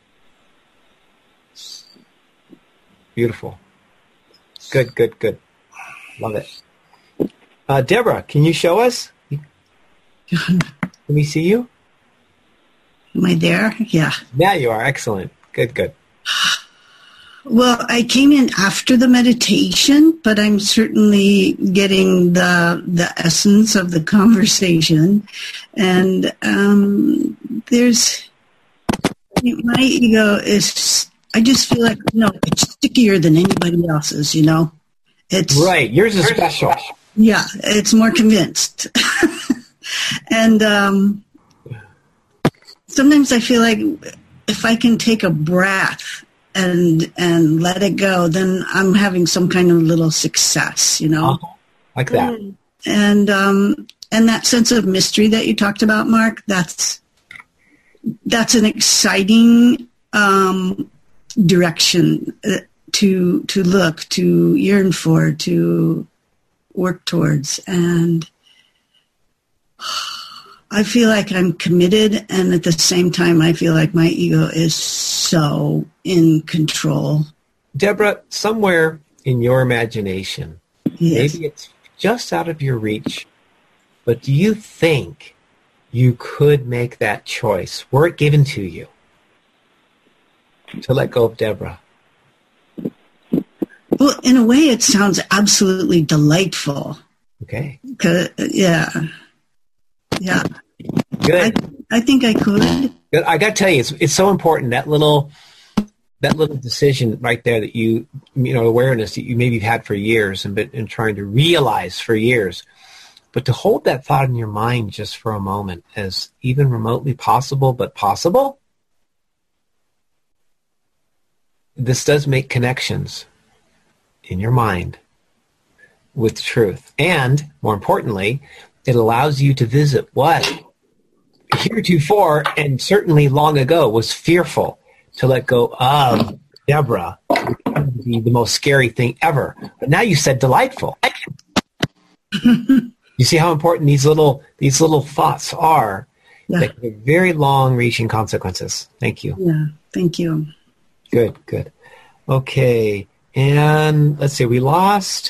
Beautiful. Good, good, good. Love it. Uh, Deborah, can you show us? Can we see you? Am I there? Yeah. Now you are. Excellent. Good, good. Well, I came in after the meditation, but I'm certainly getting the the essence of the conversation. And um, there's, my ego is, I just feel like, no, it's stickier than anybody else's, you know? It's right. Yours is special. Yeah, it's more convinced. And um, sometimes I feel like if I can take a breath and and let it go, then I'm having some kind of little success, you know? Uh-huh. Like that. And um, and that sense of mystery that you talked about, Mark, that's that's an exciting um, direction to to look, to yearn for, to work towards. And I feel like I'm committed, and at the same time, I feel like my ego is so in control. Deborah, somewhere in your imagination, yes. maybe it's just out of your reach, but do you think you could make that choice, were it given to you, to let go of Deborah? Well, in a way, it sounds absolutely delightful. Okay. Yeah. Yeah. Good. I, I think I could. Good. I got to tell you, it's it's so important, that little that little decision right there that you you know awareness that you maybe had for years and been and trying to realize for years, but to hold that thought in your mind just for a moment as even remotely possible, but possible. This does make connections in your mind with truth, and more importantly, it allows you to visit what heretofore and certainly long ago was fearful to let go of Deborah, would be the most scary thing ever. But now you said delightful. You see how important these little these little thoughts are. Yeah. That have very long-reaching consequences. Thank you. Yeah, thank you. Good, good. Okay, and let's see. We lost.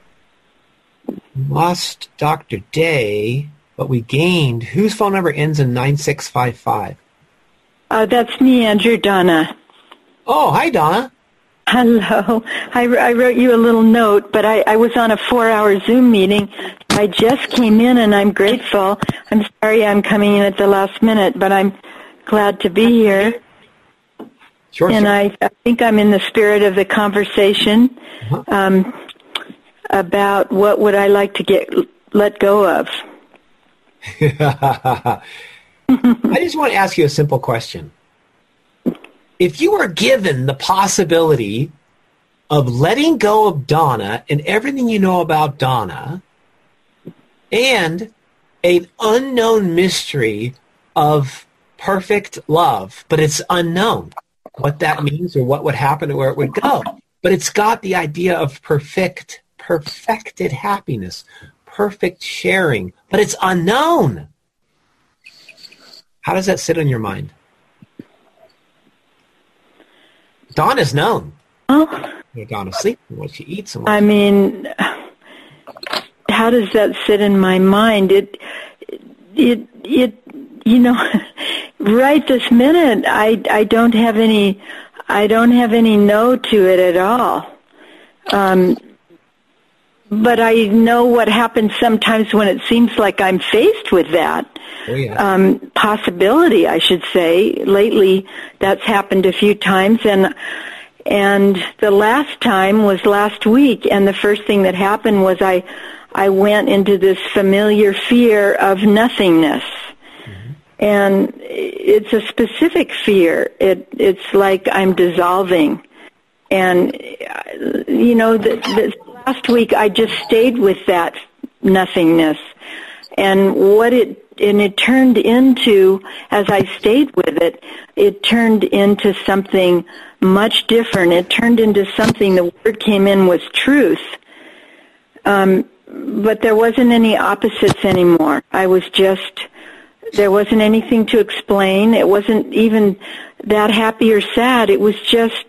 Lost Doctor Day, but we gained. Whose phone number ends in nine six five five? Uh, that's me, Andrew, Donna. Oh, hi, Donna. Hello. I, I wrote you a little note, but I, I was on a four-hour Zoom meeting. I just came in, and I'm grateful. I'm sorry I'm coming in at the last minute, but I'm glad to be here. Sure, and sure. I, I think I'm in the spirit of the conversation uh-huh. um, about what would I like to get let go of. I just want to ask you a simple question. If you were given the possibility of letting go of Donna and everything you know about Donna and an unknown mystery of perfect love, but it's unknown what that means or what would happen or where it would go. But it's got the idea of perfect, perfected happiness, perfect sharing, but it's unknown. How does that sit on your mind? Donna's known. Oh. Donna sleeps and what she eats. And what I she mean, how does that sit in my mind? It, it, it. You know, right this minute, I, I don't have any, I don't have any no to it at all. Um, but I know what happens sometimes when it seems like I'm faced with that. Oh, yeah. Um, possibility, I should say. Lately, that's happened a few times, and and the last time was last week. And the first thing that happened was I I went into this familiar fear of nothingness. And it's a specific fear. It, it's like I'm dissolving. And, you know, the, the last week I just stayed with that nothingness. And what it, and it turned into, as I stayed with it, it turned into something much different. It turned into something, the word came in was truth. Um, but there wasn't any opposites anymore. I was just... There wasn't anything to explain. It wasn't even that happy or sad. It was just,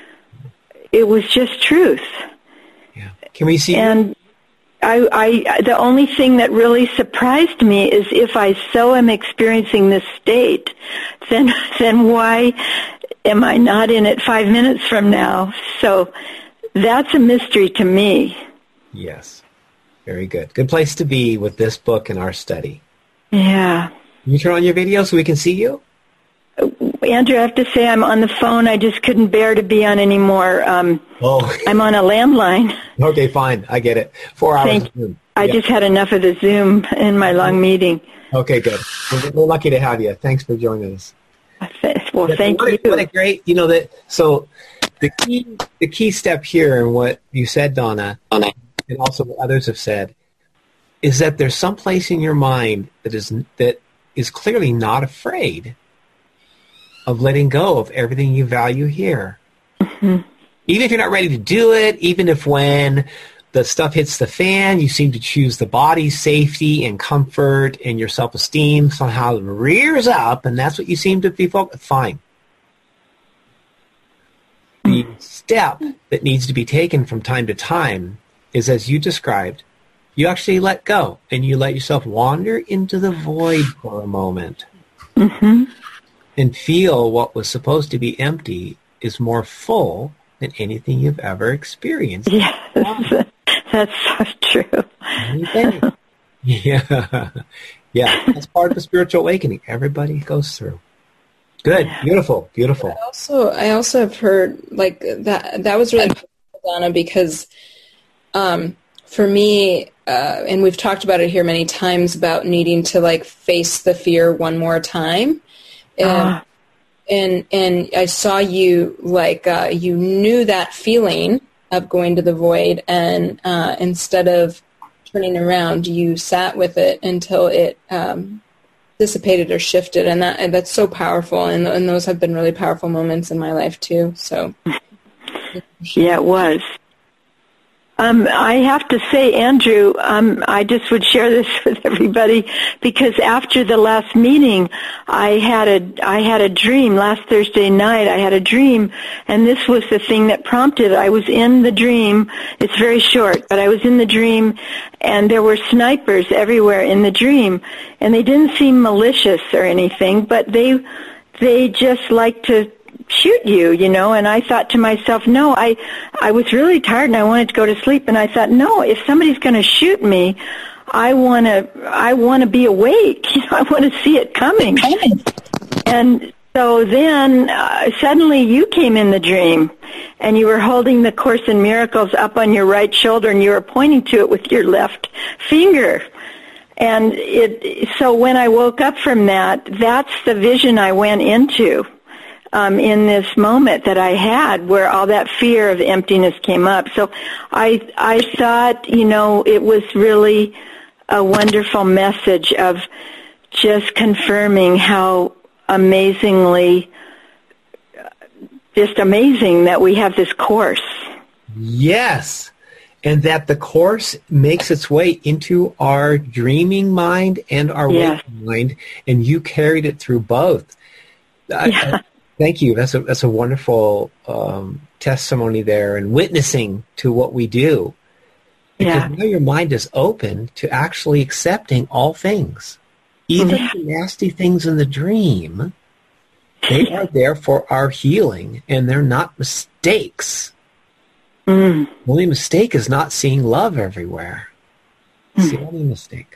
it was just truth. Yeah. Can we see? And I, I, the only thing that really surprised me is if I so am experiencing this state, then, then why am I not in it five minutes from now? So that's a mystery to me. Yes. Very good. Good place to be with this book and our study. Yeah. Can you turn on your video so we can see you? Andrew, I have to say I'm on the phone. I just couldn't bear to be on anymore. Um, oh. I'm on a landline. Okay, fine. I get it. Four hours Thank of Zoom. I yeah. just had enough of the Zoom in my long meeting. Okay, good. We're, we're lucky to have you. Thanks for joining us. Well, yeah, thank what you. A, what a great, you know, that. So the key, the key step here and what you said, Donna, Donna, and also what others have said, is that there's some place in your mind that is that is clearly not afraid of letting go of everything you value here. Mm-hmm. Even if you're not ready to do it, even if when the stuff hits the fan, you seem to choose the body's safety and comfort and your self-esteem somehow rears up, and that's what you seem to be focused. Fine. The step that needs to be taken from time to time is, as you described, you actually let go and you let yourself wander into the void for a moment mm-hmm. and feel what was supposed to be empty is more full than anything you've ever experienced. Yes, that's so true. yeah, yeah, that's part of the spiritual awakening everybody goes through. Good, beautiful, beautiful. I also, I also have heard like that. That was really important, Donna, because um, for me. Uh, and we've talked about it here many times about needing to like face the fear one more time. And, uh. and, and I saw you like, uh, you knew that feeling of going to the void, and, uh, instead of turning around, you sat with it until it, um, dissipated or shifted. And that, and that's so powerful. And, and those have been really powerful moments in my life too. So. Yeah, it was. Um, I have to say, Andrew, um, I just would share this with everybody because after the last meeting, I had a I had a dream last Thursday night. I had a dream, and this was the thing that prompted. I was in the dream. It's very short, but I was in the dream, and there were snipers everywhere in the dream, and they didn't seem malicious or anything, but they they just like to shoot you, you know, and I thought to myself, no, I I was really tired and I wanted to go to sleep, and I thought, no, if somebody's going to shoot me, I want to I want to be awake. You know, I want to see it coming. And so then uh, suddenly you came in the dream, and you were holding the Course in Miracles up on your right shoulder, and you were pointing to it with your left finger. And it, so when I woke up from that, that's the vision I went into um, in this moment that I had, where all that fear of emptiness came up. So I, I thought, you know, it was really a wonderful message of just confirming how amazingly, just amazing that we have this Course. Yes. And that the Course makes its way into our dreaming mind and our Yes. waking mind, and you carried it through both. I- Yeah. I- thank you. That's a that's a wonderful um, testimony there, and witnessing to what we do. Because Yeah. now your mind is open to actually accepting all things, even Yeah. the nasty things in the dream. They are there for our healing, and they're not mistakes. Mm. The only mistake is not seeing love everywhere. It's the only mistake.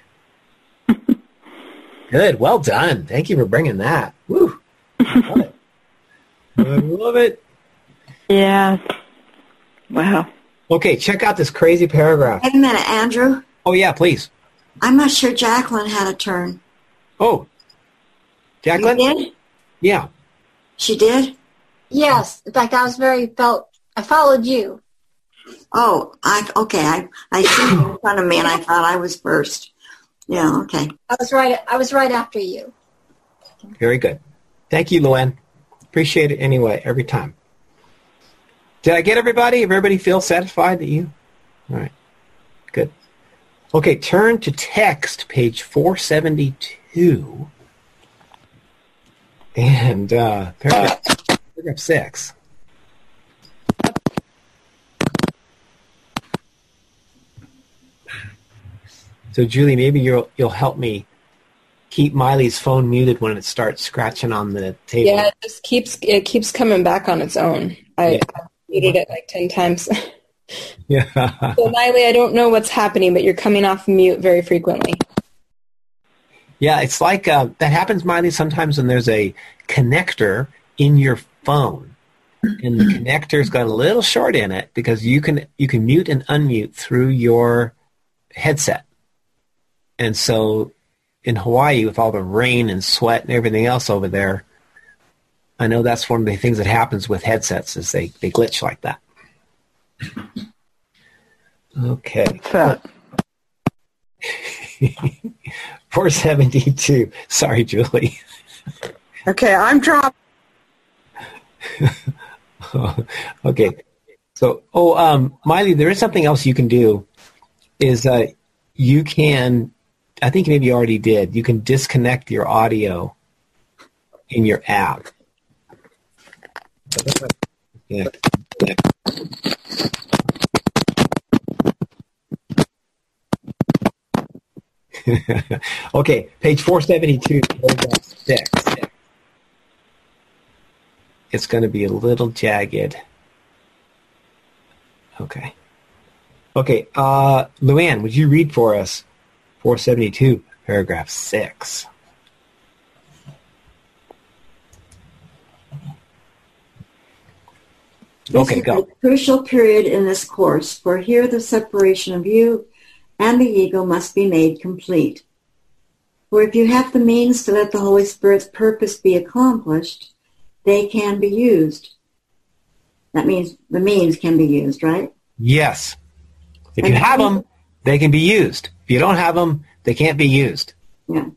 Good. Well done. Thank you for bringing that. Woo. I love it. I love it. Yeah. Wow. Okay, check out this crazy paragraph. Wait a minute, Andrew. Oh, yeah, please. I'm not sure Jacqueline had a turn. Oh. Jacqueline? You did? Yeah. She did? Yes. In fact, I was very felt. I followed you. Oh, I okay. I I see you in front of me, and I thought I was first. Yeah. Okay. I was right. I was right after you. Very good. Thank you, Luann. Appreciate it anyway, every time. Did I get everybody? Everybody feel satisfied that you? All right. Good. Okay, turn to text, page four seventy-two. And uh, paragraph, paragraph six. So, Julie, maybe you'll you'll help me keep Miley's phone muted when it starts scratching on the table. Yeah, it just keeps it keeps coming back on its own. I Yeah. I've muted it like ten times. Yeah. So, Miley, I don't know what's happening, but you're coming off mute very frequently. Yeah, it's like uh, that happens, Miley, sometimes when there's a connector in your phone, and the connector's got a little short in it because you can you can mute and unmute through your headset. And so in Hawaii, with all the rain and sweat and everything else over there, I know that's one of the things that happens with headsets is they, they glitch like that. Okay. four seventy-two. Sorry, Julie. Okay, I'm dropping. Okay. So, oh, um, Miley, there is something else you can do. Is uh, you can, I think maybe you already did. You can disconnect your audio in your app. Yeah. Okay, page four seventy-two, paragraph six. It's going to be a little jagged. Okay. Okay, uh, Luann, would you read for us four seventy-two, paragraph six? This Okay, is go. a crucial period in this course, for here the separation of you and the ego must be made complete. For if you have the means to let the Holy Spirit's purpose be accomplished, they can be used. That means the means can be used, right? Yes. If you have them, they can be used. If you don't have them, they can't be used. Yeah.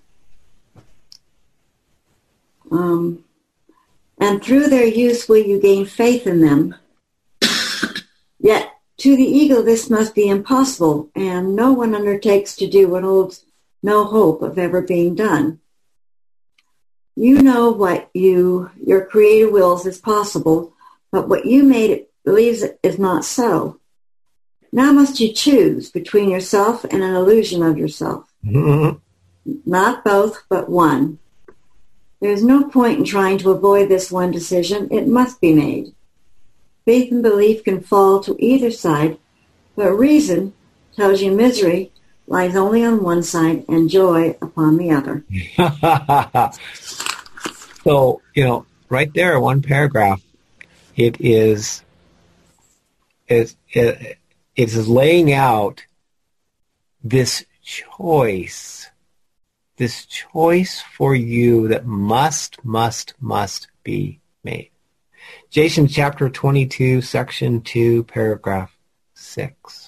Um, and through their use will you gain faith in them. Yet to the ego this must be impossible, and no one undertakes to do what holds no hope of ever being done. You know what you, your creator wills is possible, but what you made it believes it is not so. Now must you choose between yourself and an illusion of yourself. Mm-hmm. Not both, but one. There is no point in trying to avoid this one decision. It must be made. Faith and belief can fall to either side, but reason tells you misery lies only on one side and joy upon the other. So, you know, right there, one paragraph, it is, it, it, it is laying out this choice, this choice for you that must, must, must be made. Jason, chapter twenty-two, section two, paragraph six.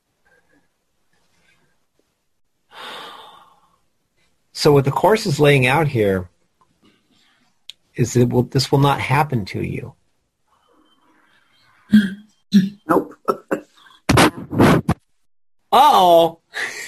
So what the Course is laying out here is that will, this will not happen to you. Nope. Uh-oh.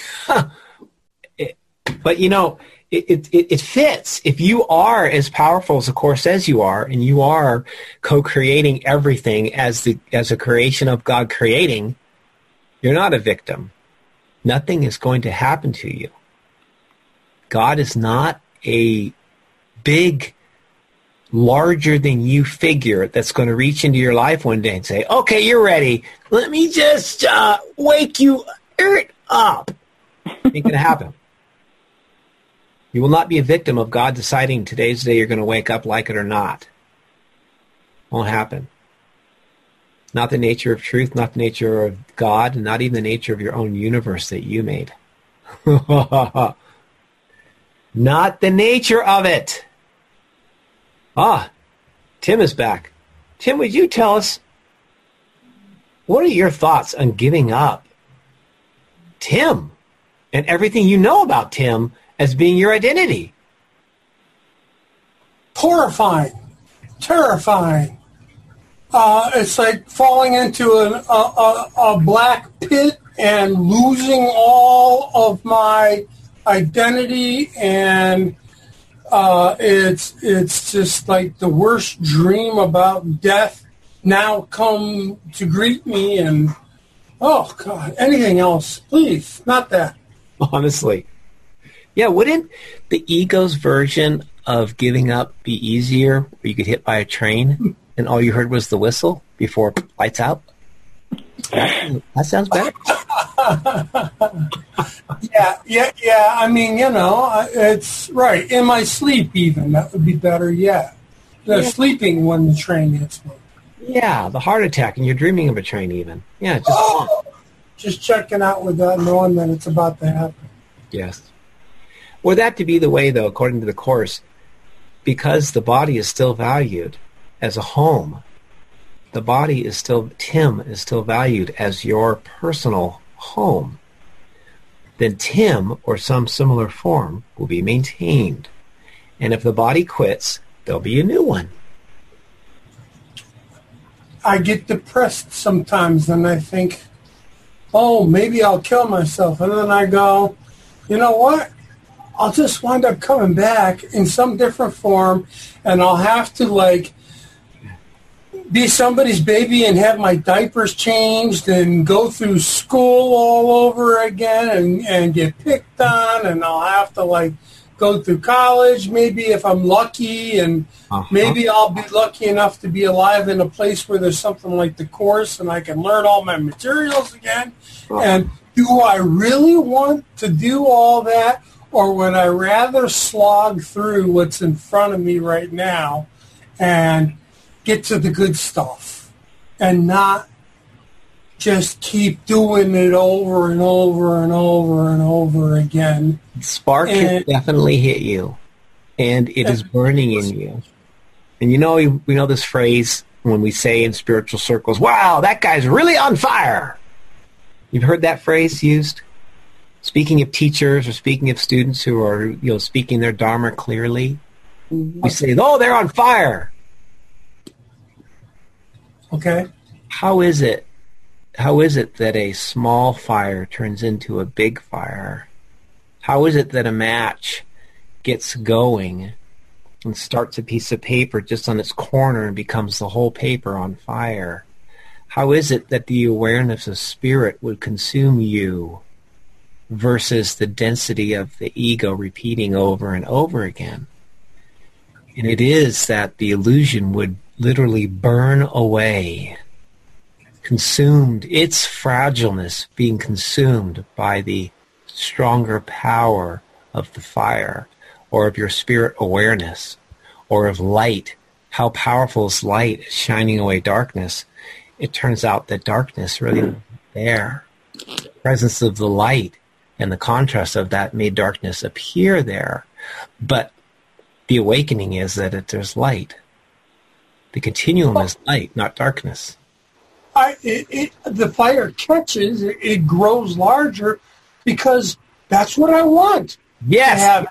But, you know, it, it, it fits. If you are as powerful as the Course says you are, and you are co-creating everything as the as a creation of God creating, you're not a victim. Nothing is going to happen to you. God is not a big, larger-than-you figure that's going to reach into your life one day and say, okay, you're ready. Let me just uh, wake you up. Ain't going to happen. You will not be a victim of God deciding today's the day you're going to wake up, like it or not. Won't happen. Not the nature of truth, not the nature of God, and not even the nature of your own universe that you made. Not the nature of it. Ah, Tim is back. Tim, would you tell us, what are your thoughts on giving up Tim and everything you know about Tim as being your identity? Horrifying. Terrifying. Uh, it's like falling into an, a, a, a black pit and losing all of my identity, and uh, it's it's just like the worst dream about death now come to greet me, and oh God, anything else, please, not that. Honestly. Yeah, wouldn't the ego's version of giving up be easier, where you get hit by a train and all you heard was the whistle before lights out? That, that sounds better. yeah, yeah, yeah. I mean, you know, it's right. In my sleep, even that would be better. Yeah, the Yeah. sleeping when the train hits me. Yeah, the heart attack, and you're dreaming of a train even. Yeah, just Oh, just checking out with that, knowing that it's about to happen. yes. Were that to be the way, though, according to the Course, because the body is still valued as a home, the body is still, Tim is still valued as your personal home, then Tim, or some similar form, will be maintained. And if the body quits, there'll be a new one. I get depressed sometimes, and I think, oh, maybe I'll kill myself. And then I go, you know what? I'll just wind up coming back in some different form, and I'll have to, like, be somebody's baby and have my diapers changed and go through school all over again and, and get picked on, and I'll have to, like, go through college, maybe if I'm lucky, and uh-huh. maybe I'll be lucky enough to be alive in a place where there's something like the Course and I can learn all my materials again. Uh-huh. And do I really want to do all that, or would I rather slog through what's in front of me right now and get to the good stuff and not just keep doing it over and over and over and over again? Spark and, has definitely hit you, and it is burning in you. And you know, we know this phrase when we say in spiritual circles, wow, that guy's really on fire. You've heard that phrase used? Speaking of teachers or speaking of students who are, you know, speaking their Dharma clearly, mm-hmm. we say, oh, they're on fire. Okay. How is it? How is it that a small fire turns into a big fire? How is it that a match gets going and starts a piece of paper just on its corner and becomes the whole paper on fire? How is it that the awareness of spirit would consume you versus the density of the ego repeating over and over again? And it is that the illusion would literally burn away, consumed, its fragileness being consumed by the stronger power of the fire or of your spirit awareness or of light, how powerful is light shining away darkness, it turns out that darkness really wasn't there. The presence of the light and the contrast of that made darkness appear there. But the awakening is that it, there's light. The continuum is light, not darkness. I, it, it, the fire catches, it, it grows larger because that's what I want. Yes. To have.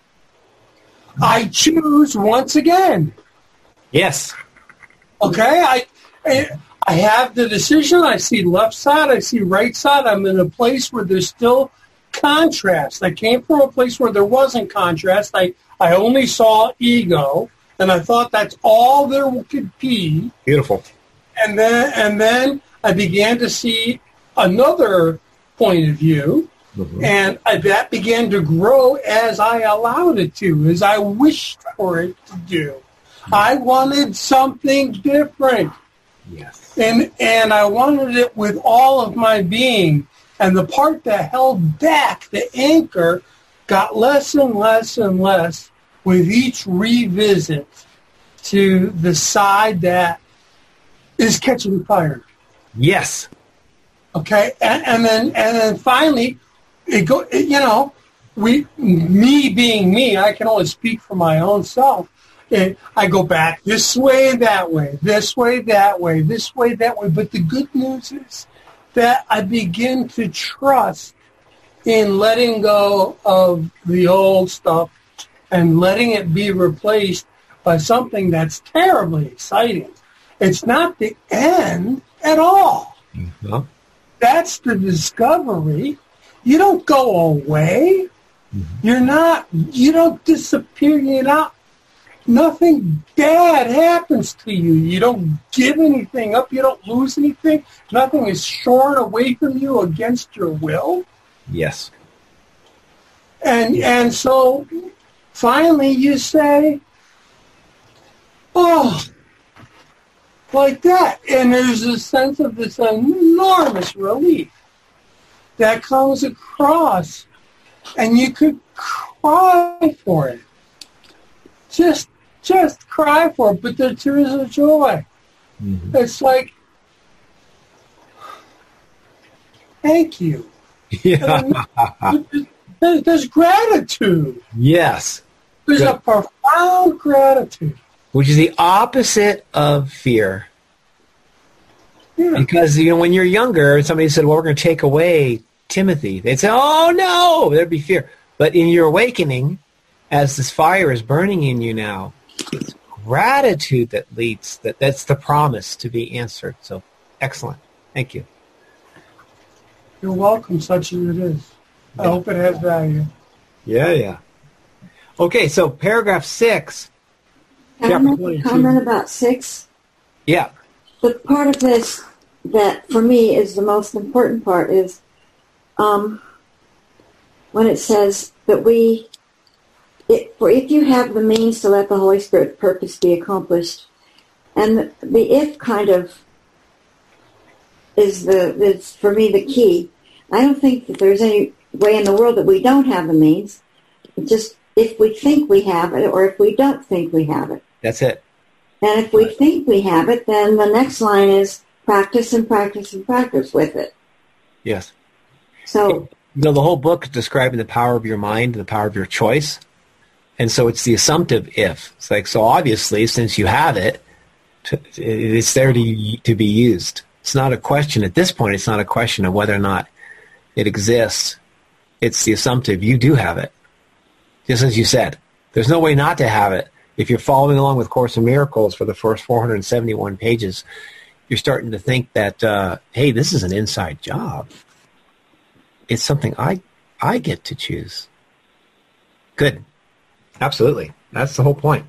I choose once again. Yes. Okay, I, I I have the decision. I see left side, I see right side. I'm in a place where there's still contrast. I came from a place where there wasn't contrast. I, I only saw ego, and I thought that's all there could be. Beautiful. And then and then I began to see another point of view, mm-hmm. and I, that began to grow as I allowed it to, as I wished for it to do. Mm-hmm. I wanted something different. Yes. And and I wanted it with all of my being. And the part that held back, the anchor, got less and less and less with each revisit to the side that is catching fire. Yes. Okay, and, and then and then finally, it go. It, you know, we, me being me, I can only speak for my own self. And I go back this way, that way, this way, that way, this way, that way. But the good news is that I begin to trust in letting go of the old stuff and letting it be replaced by something that's terribly exciting. It's not the end at all. Mm-hmm. That's the discovery. You don't go away. Mm-hmm. You're not, you don't disappear. You're not, nothing bad happens to you. You don't give anything up. You don't lose anything. Nothing is shorn away from you against your will. Yes. And and so finally you say, oh, like that. And there's a sense of this enormous relief that comes across, and you could cry for it. Just just cry for it, but there, there is a joy. Mm-hmm. It's like, thank you. Yeah. There's, there's gratitude. Yes. There's Good. a profound gratitude. Which is the opposite of fear. Yeah. Because, you know, when you're younger, somebody said, well, we're going to take away Timothy. They'd say, oh, no, there'd be fear. But in your awakening, as this fire is burning in you now, it's gratitude that leads, that that's the promise to be answered. So, excellent. Thank you. You're welcome, such as it is. I hope it has value. Yeah, yeah. Okay, so paragraph six. Comment, comment about six. Yeah. The part of this that for me is the most important part is um, when it says that we, it, for if you have the means to let the Holy Spirit's purpose be accomplished, and the, the if kind of is the is for me the key. I don't think that there's any way in the world that we don't have the means. It's just if we think we have it, or if we don't think we have it. That's it. And if we think we have it, then the next line is practice and practice and practice with it. Yes. So, you know, the whole book is describing the power of your mind, the power of your choice. And so it's the assumptive if. It's like, so obviously, since you have it, it's there to, to be used. It's not a question at this point. It's not a question of whether or not it exists. It's the assumptive. You do have it. Just as you said, there's no way not to have it. If you're following along with Course in Miracles for the first four hundred seventy-one pages, you're starting to think that, uh, hey, this is an inside job. It's something I I get to choose. Good. Absolutely. That's the whole point.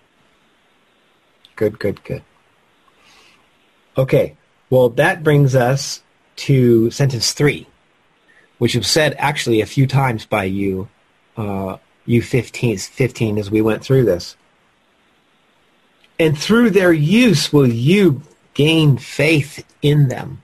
Good, good, good. Okay. Well, that brings us to sentence three, which was said actually a few times by you, uh, you fifteen, fifteen as we went through this. And through their use will you gain faith in them.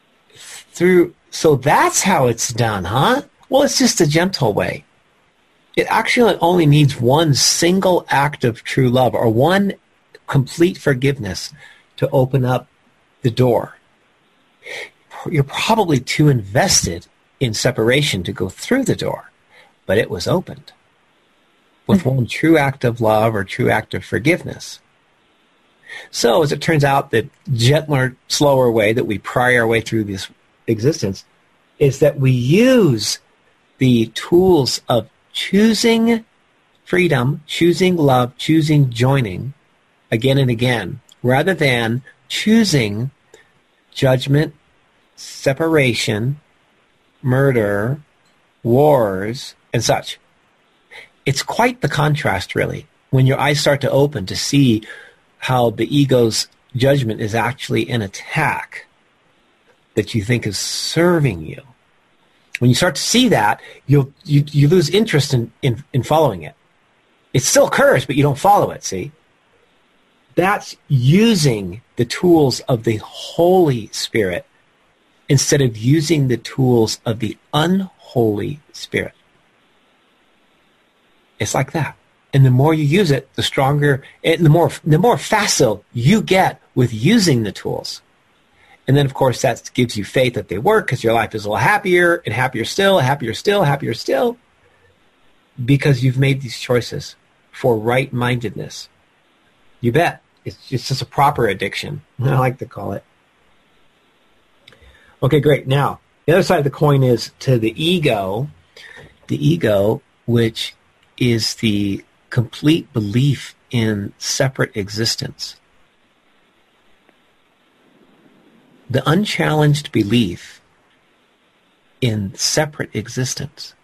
Through, so that's how it's done, huh? Well, it's just a gentle way. it actually only needs one single act of true love or one complete forgiveness to open up the door. You're probably too invested in separation to go through the door, but it was opened with mm-hmm. one true act of love or true act of forgiveness. So as it turns out, the gentler, slower way that we pry our way through this existence is that we use the tools of choosing freedom, choosing love, choosing joining again and again, rather than choosing judgment, separation, murder, wars, and such. It's quite the contrast, really, when your eyes start to open to see how the ego's judgment is actually an attack that you think is serving you. When you start to see that, you'll, you you lose interest in, in, in following it. It still occurs, but you don't follow it, see? That's using the tools of the Holy Spirit instead of using the tools of the unholy Spirit. It's like that. And the more you use it, the stronger, and the more the more facile you get with using the tools. And then, of course, that gives you faith that they work because your life is a little happier and happier still, happier still, happier still, because you've made these choices for right-mindedness. You bet. It's, it's just a proper addiction, I like to call it. Okay, great. Now, the other side of the coin is to the ego, the ego, which is the complete belief in separate existence. The unchallenged belief in separate existence.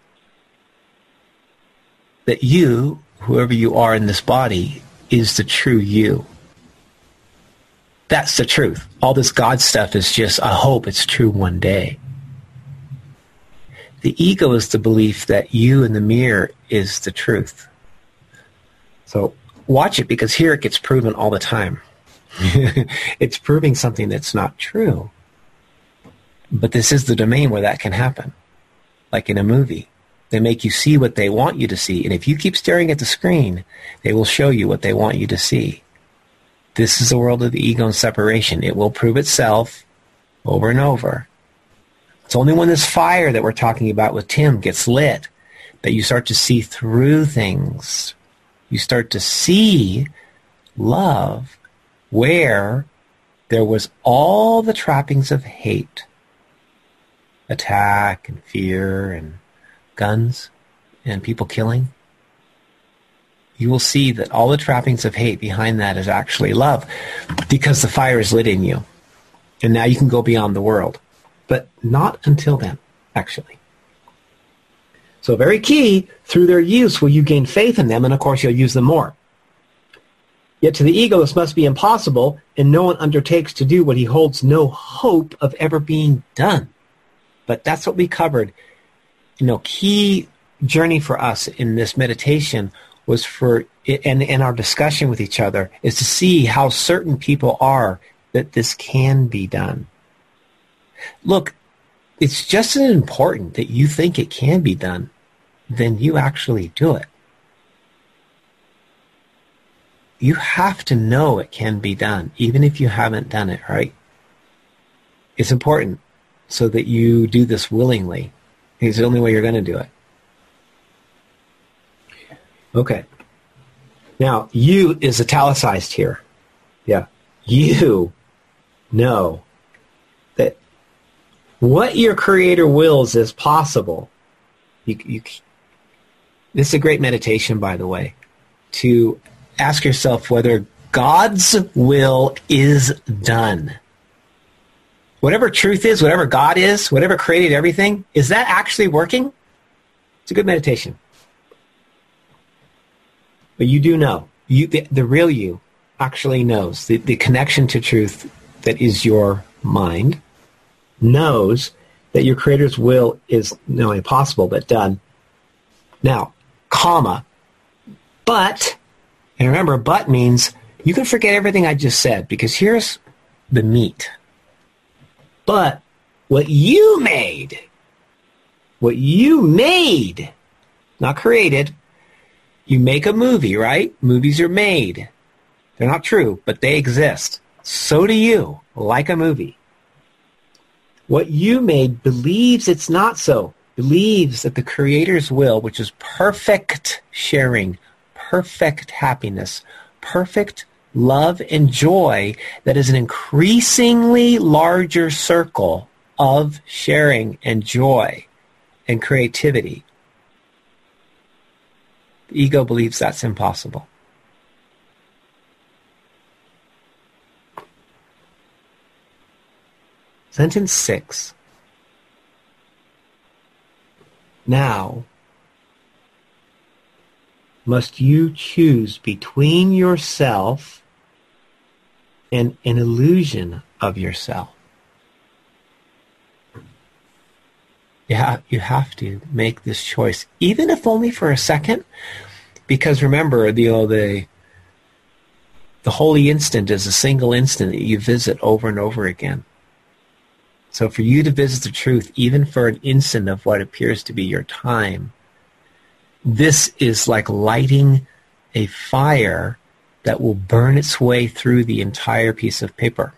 That you, whoever you are in this body, is the true you. That's the truth. All this God stuff is just, I hope it's true one day. The ego is the belief that you in the mirror is the truth. So watch it, because here it gets proven all the time. It's proving something that's not true. But this is the domain where that can happen. Like in a movie. They make you see what they want you to see. And if you keep staring at the screen, they will show you what they want you to see. This is the world of the ego and separation. It will prove itself over and over. It's only when this fire that we're talking about with Tim gets lit that you start to see through things. You start to see love where there was all the trappings of hate, attack and fear and guns and people killing. You will see that all the trappings of hate behind that is actually love, because the fire is lit in you. And now you can go beyond the world. But not until then, actually. So very key, through their use will you gain faith in them, and of course you'll use them more. Yet to the ego this must be impossible, and no one undertakes to do what he holds no hope of ever being done. But that's what we covered. You know, key journey for us in this meditation was for, and in our discussion with each other, is to see how certain people are that this can be done. Look, it's just as important that you think it can be done than you actually do it. You have to know it can be done, even if you haven't done it, right? It's important so that you do this willingly. It's the only way you're going to do it. Okay. Now, you is italicized here. Yeah. You know that what your Creator wills is possible. You, you, this is a great meditation, by the way, to ask yourself whether God's will is done. Whatever truth is, whatever God is, whatever created everything, is that actually working? It's a good meditation. But you do know. You, the, the real you actually knows. The, the connection to truth that is your mind knows that your Creator's will is not only possible, but done. Now, comma, but, and remember, but means you can forget everything I just said, because here's the meat. But what you made, what you made, not created, You make a movie, right? Movies are made. They're not true, but they exist. So do you, like a movie. What you made believes it's not so. Believes that the Creator's will, which is perfect sharing, perfect happiness, perfect love and joy, that is an increasingly larger circle of sharing and joy and creativity. The ego believes that's impossible. Sentence six. Now, must you choose between yourself and an illusion of yourself. Yeah, you have to make this choice, even if only for a second, because remember, the, you know, the the holy instant is a single instant that you visit over and over again. So for you to visit the truth, even for an instant of what appears to be your time, this is like lighting a fire that will burn its way through the entire piece of paper.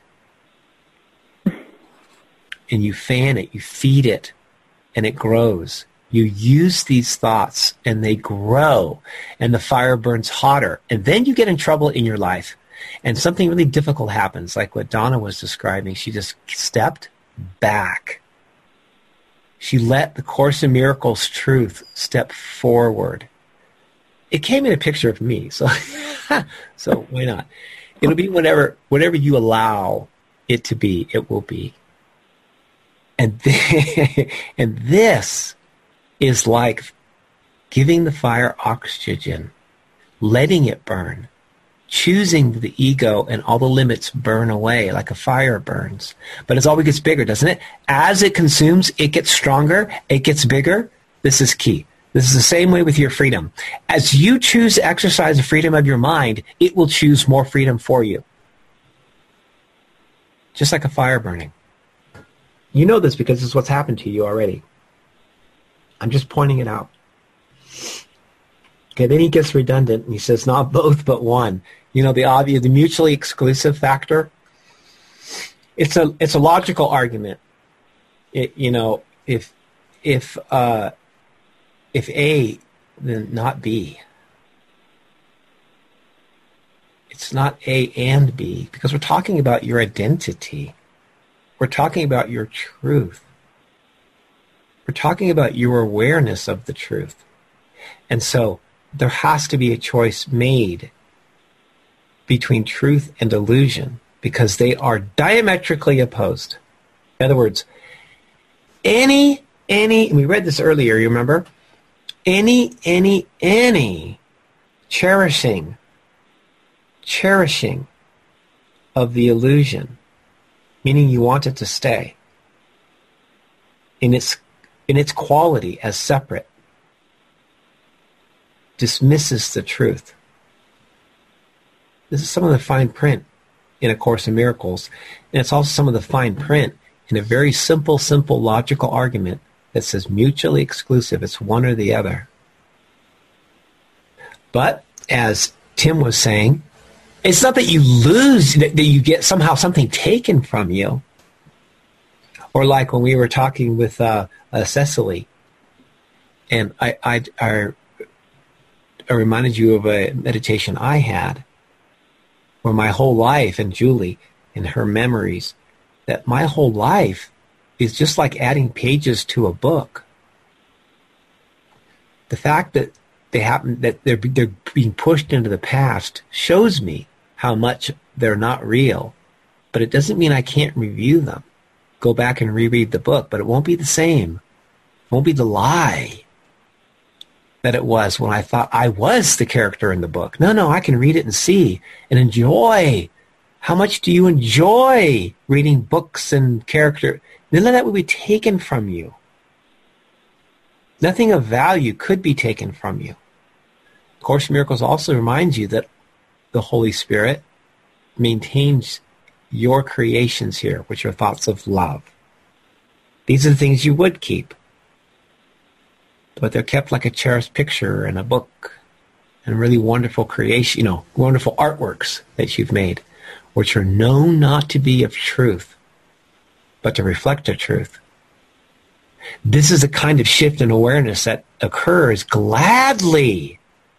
And you fan it, you feed it, and it grows. You use these thoughts, and they grow, and the fire burns hotter. And then you get in trouble in your life, and something really difficult happens, like what Donna was describing. She just stepped back. She let the Course in Miracles truth step forward. It came in a picture of me, so so why not? It'll be whatever whatever you allow it to be, it will be. And th- and this is like giving the fire oxygen, letting it burn, choosing the ego and all the limits burn away like a fire burns. But it always gets bigger, doesn't it? As it consumes, it gets stronger, it gets bigger. This is key. This is the same way with your freedom. As you choose to exercise the freedom of your mind, it will choose more freedom for you. Just like a fire burning. You know this because it's what's happened to you already. I'm just pointing it out. Okay, then he gets redundant and he says, not both, but one. You know, the obvious, the mutually exclusive factor. It's a it's a logical argument. It, you know, if if uh, if A, then not B. It's not A and B because we're talking about your identity. We're talking about your truth. We're talking about your awareness of the truth. And so there has to be a choice made between truth and illusion because they are diametrically opposed. In other words, any, any, and we read this earlier, you remember? Any, any, any cherishing, cherishing of the illusion, meaning you want it to stay in its in its quality as separate, dismisses the truth. This is some of the fine print in A Course in Miracles, and it's also some of the fine print in a very simple, simple logical argument that says mutually exclusive. It's one or the other. But as Tim was saying, it's not that you lose, that you get somehow something taken from you. Or like when we were talking with uh, uh, Cecily, and I, I, I, I reminded you of a meditation I had where my whole life, and Julie, and her memories, that my whole life is just like adding pages to a book. The fact that they happen, that they're, they're being pushed into the past shows me how much they're not real, but it doesn't mean I can't review them. Go back and reread the book, but it won't be the same. It won't be the lie that it was when I thought I was the character in the book. No, no, I can read it and see and enjoy. How much do you enjoy reading books and character? None of that will be taken from you. Nothing of value could be taken from you. Course in Miracles also reminds you that the Holy Spirit maintains your creations here, which are thoughts of love. These are the things you would keep, but they're kept like a cherished picture in a book. and really wonderful creation, you know, wonderful artworks that you've made, which are known not to be of truth, but to reflect the truth. This is a kind of shift in awareness that occurs gladly.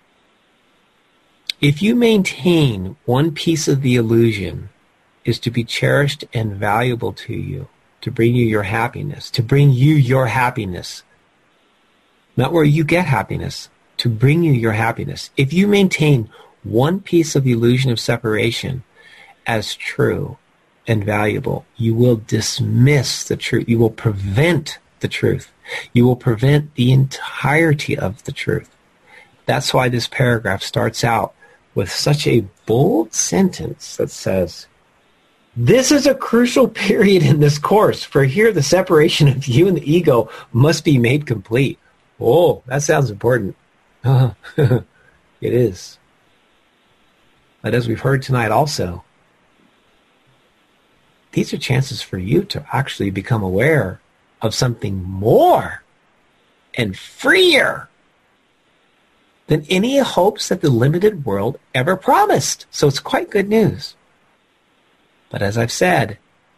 If you maintain one piece of the illusion is to be cherished and valuable to you, to bring you your happiness, to bring you your happiness, not where you get happiness, to bring you your happiness. If you maintain one piece of the illusion of separation as true and valuable, you will dismiss the truth. You will prevent the truth. You will prevent the entirety of the truth. That's why this paragraph starts out with such a bold sentence that says, this is a crucial period in this course, for here the separation of you and the ego must be made complete. Oh, that sounds important. It is. But as we've heard tonight also, these are chances for you to actually become aware of something more and freer than any hopes that the limited world ever promised. So it's quite good news. But as I've said,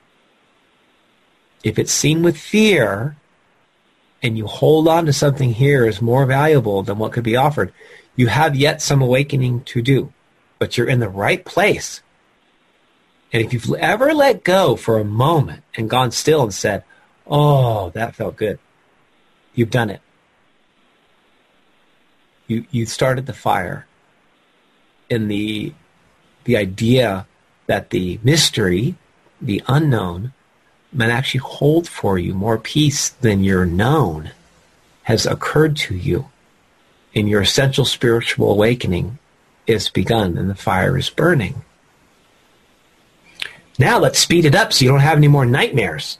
if it's seen with fear and you hold on to something here as more valuable than what could be offered, you have yet some awakening to do. But you're in the right place. And if you've ever let go for a moment and gone still and said, oh, that felt good, you've done it. You you started the fire. And the the idea that the mystery, the unknown, might actually hold for you more peace than your known has occurred to you. And your essential spiritual awakening is begun and the fire is burning. Now let's speed it up so you don't have any more nightmares.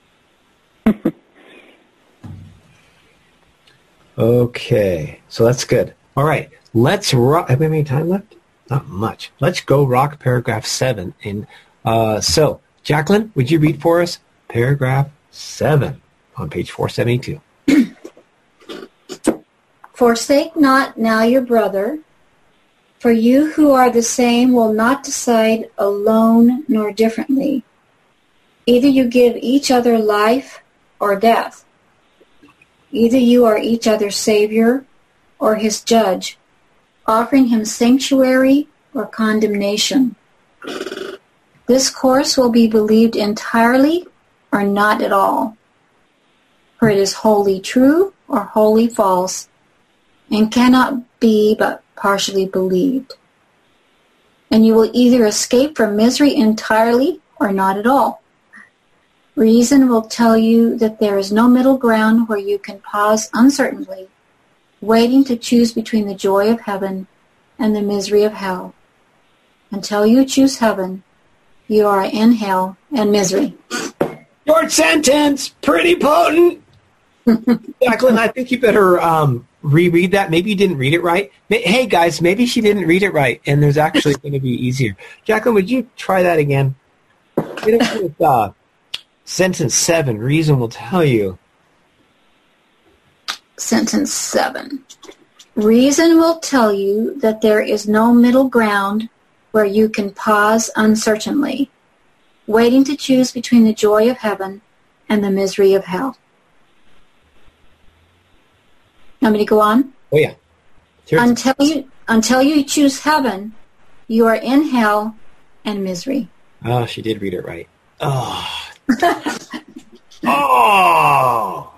Okay, so that's good. All right, let's rock. Have we have any time left? Not much. Let's go rock paragraph seven. And uh, so, Jacqueline, would you read for us paragraph seven on page four seventy-two? Forsake not now your brother, for you who are the same will not decide alone nor differently. Either you give each other life or death. Either you are each other's savior or his judge, offering him sanctuary or condemnation. This course will be believed entirely or not at all, for it is wholly true or wholly false, and cannot be but partially believed. And you will either escape from misery entirely or not at all. Reason will tell you that there is no middle ground where you can pause uncertainly, waiting to choose between the joy of heaven and the misery of hell. Until you choose heaven, you are in hell and misery. Short sentence, pretty potent. Jacqueline, I think you better um, reread that. Maybe you didn't read it right. Hey, guys, maybe she didn't read it right, and there's actually going to be easier. Jacqueline, would you try that again? Hit it with uh, sentence seven. Reason will tell you. Sentence seven. Reason will tell you that there is no middle ground where you can pause uncertainly, waiting to choose between the joy of heaven and the misery of hell. Want me to go on? Oh, yeah. Here's until you until you choose heaven, you are in hell and misery. Oh, she did read it right. Oh. Oh.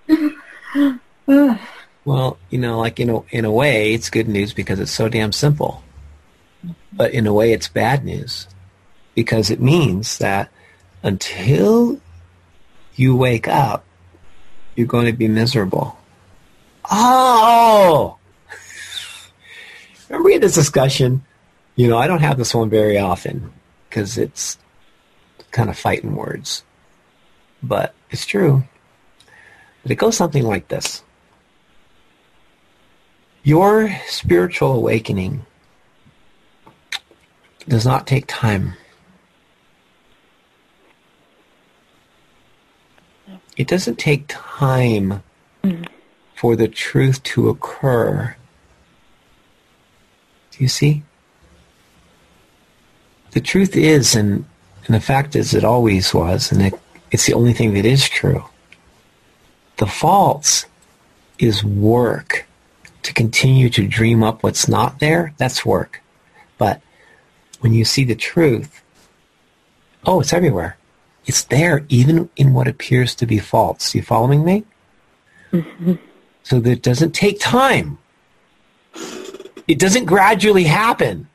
Well, you know, like in a, in a way, it's good news because it's so damn simple. But in a way, it's bad news because it means that until you wake up, you're going to be miserable. Oh! Remember we had this discussion? You know, I don't have this one very often because it's kind of fighting words. But it's true. But it goes something like this. Your spiritual awakening does not take time. It doesn't take time mm. for the truth to occur Do you see? The truth is, and, and the fact is it always was, and it, it's the only thing that is true. The false is work. To continue to dream up what's not there, that's work. But when you see the truth, oh, it's everywhere. It's there even in what appears to be false. You following me? Mm-hmm. So that it doesn't take time. It doesn't gradually happen.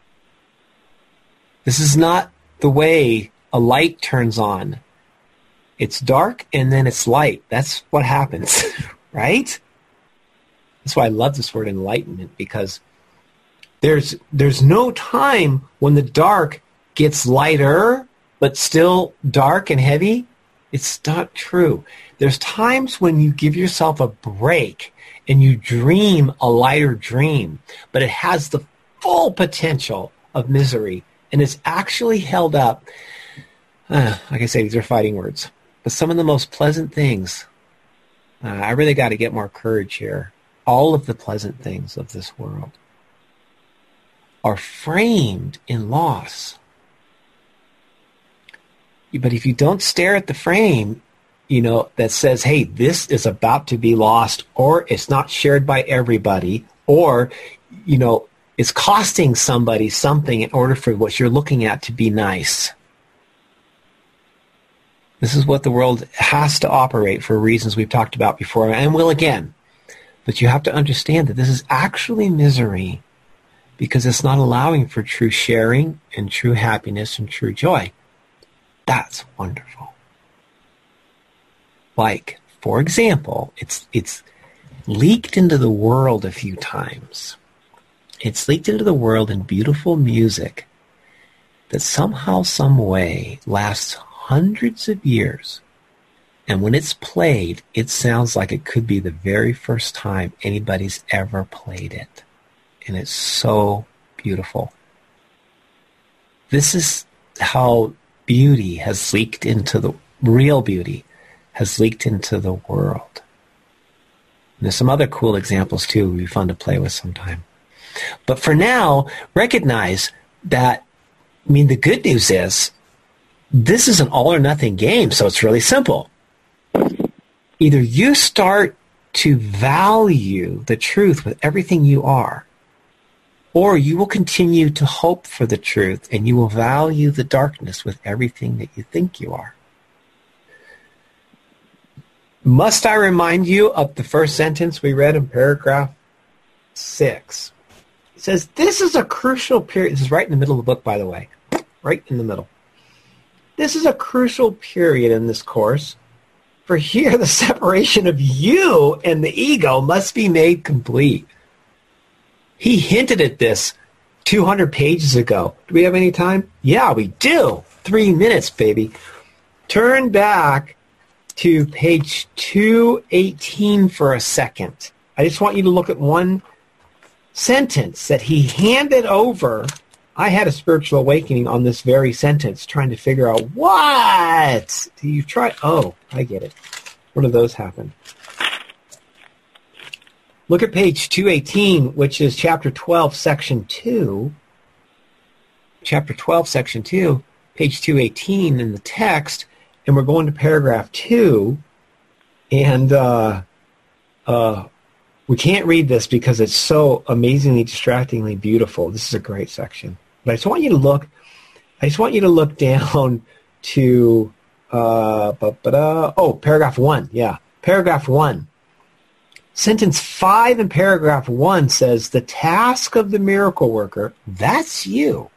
This is not the way a light turns on. It's dark and then it's light. That's what happens, right? That's why I love this word enlightenment, because there's there's no time when the dark gets lighter but still dark and heavy. It's not true. There's times when you give yourself a break and you dream a lighter dream, but it has the full potential of misery, and it's actually held up. Uh, like I say, these are fighting words. But some of the most pleasant things, uh, I really got to get more courage here. All of the pleasant things of this world are framed in loss. But if you don't stare at the frame, you know, that says, hey, this is about to be lost, or it's not shared by everybody, or, you know, it's costing somebody something in order for what you're looking at to be nice. This is what the world has to operate for reasons we've talked about before and will again. But you have to understand that this is actually misery because it's not allowing for true sharing and true happiness and true joy. That's wonderful. Like, for example, it's it's leaked into the world a few times. It's leaked into the world in beautiful music that somehow, some way lasts hundreds of years. And when it's played, it sounds like it could be the very first time anybody's ever played it. And it's so beautiful. This is how beauty has leaked into the, real beauty has leaked into the world. And there's some other cool examples too. It would be fun to play with sometime. But for now, recognize that, I mean, the good news is, this is an all or nothing game, so it's really simple. Either you start to value the truth with everything you are, or you will continue to hope for the truth and you will value the darkness with everything that you think you are. Must I remind you of the first sentence we read in paragraph six? It says, this is a crucial period. This is right in the middle of the book, by the way. Right in the middle. This is a crucial period in this course, for here the separation of you and the ego must be made complete. He hinted at this two hundred pages ago. Do we have any time? Yeah, we do. Three minutes, baby. Turn back to page two eighteen for a second. I just want you to look at one sentence that he handed over. I had a spiritual awakening on this very sentence, trying to figure out, what? Do you try? Oh, I get it. What do those happen? Look at page two eighteen, which is chapter twelve, section two. Chapter twelve, section two, page two eighteen in the text, and we're going to paragraph two, and uh, uh, we can't read this because it's so amazingly, distractingly beautiful. This is a great section. But I just want you to look, I just want you to look down to, uh, oh, paragraph one, yeah, paragraph one. Sentence five in paragraph one says, the task of the miracle worker, that's you,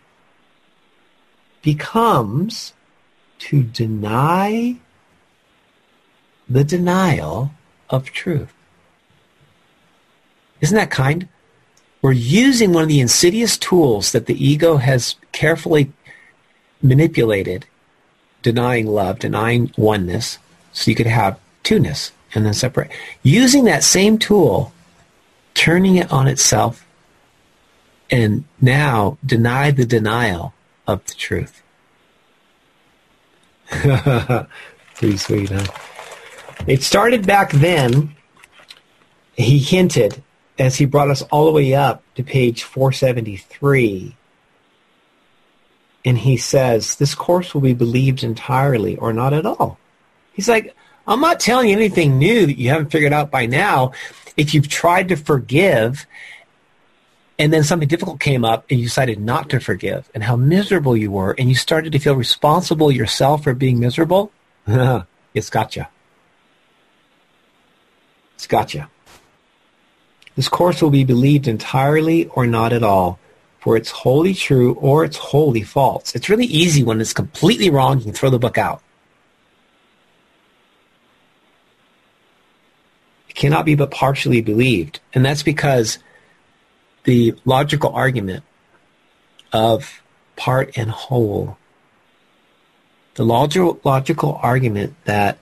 becomes to deny the denial of truth. Isn't that kind? We're using one of the insidious tools that the ego has carefully manipulated, denying love, denying oneness, so you could have two-ness and then separate. Using that same tool, turning it on itself, and now deny the denial of the truth. Pretty sweet, huh? It started back then. He hinted, as he brought us all the way up to page four seventy-three, and he says, this course will be believed entirely or not at all. He's like, I'm not telling you anything new that you haven't figured out by now. If you've tried to forgive and then something difficult came up and you decided not to forgive and how miserable you were and you started to feel responsible yourself for being miserable, it's got you. It's got you. This course will be believed entirely or not at all, for it's wholly true or it's wholly false. It's really easy when it's completely wrong, you can throw the book out. It cannot be but partially believed, and that's because the logical argument of part and whole, the logical, logical argument that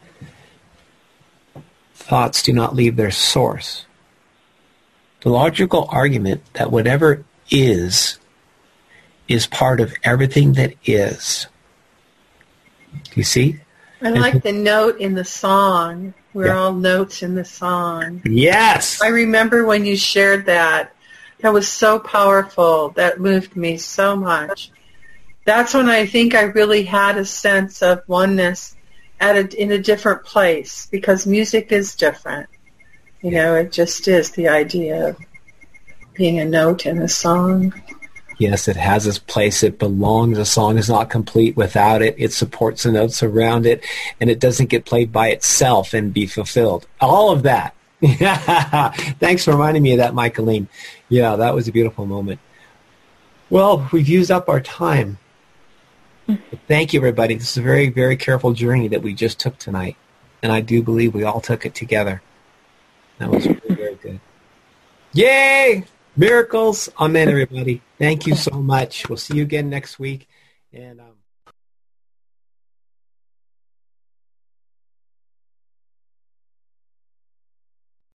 thoughts do not leave their source, the logical argument that whatever is, is part of everything that is. Do you see? I like the note in the song. We're Yeah. all notes in the song. Yes. I remember when you shared that. That was so powerful. That moved me so much. That's when I think I really had a sense of oneness at a, in a different place, because music is different. You know, it just is the idea of being a note in a song. Yes, it has its place. It belongs. A song is not complete without it. It supports the notes around it, and it doesn't get played by itself and be fulfilled. All of that. Thanks for reminding me of that, Michaeline. Yeah, that was a beautiful moment. Well, we've used up our time. Thank you, everybody. This is a very, very careful journey that we just took tonight, and I do believe we all took it together. That was very, very good. Yay! Miracles. Amen, everybody. Thank you so much. We'll see you again next week. And um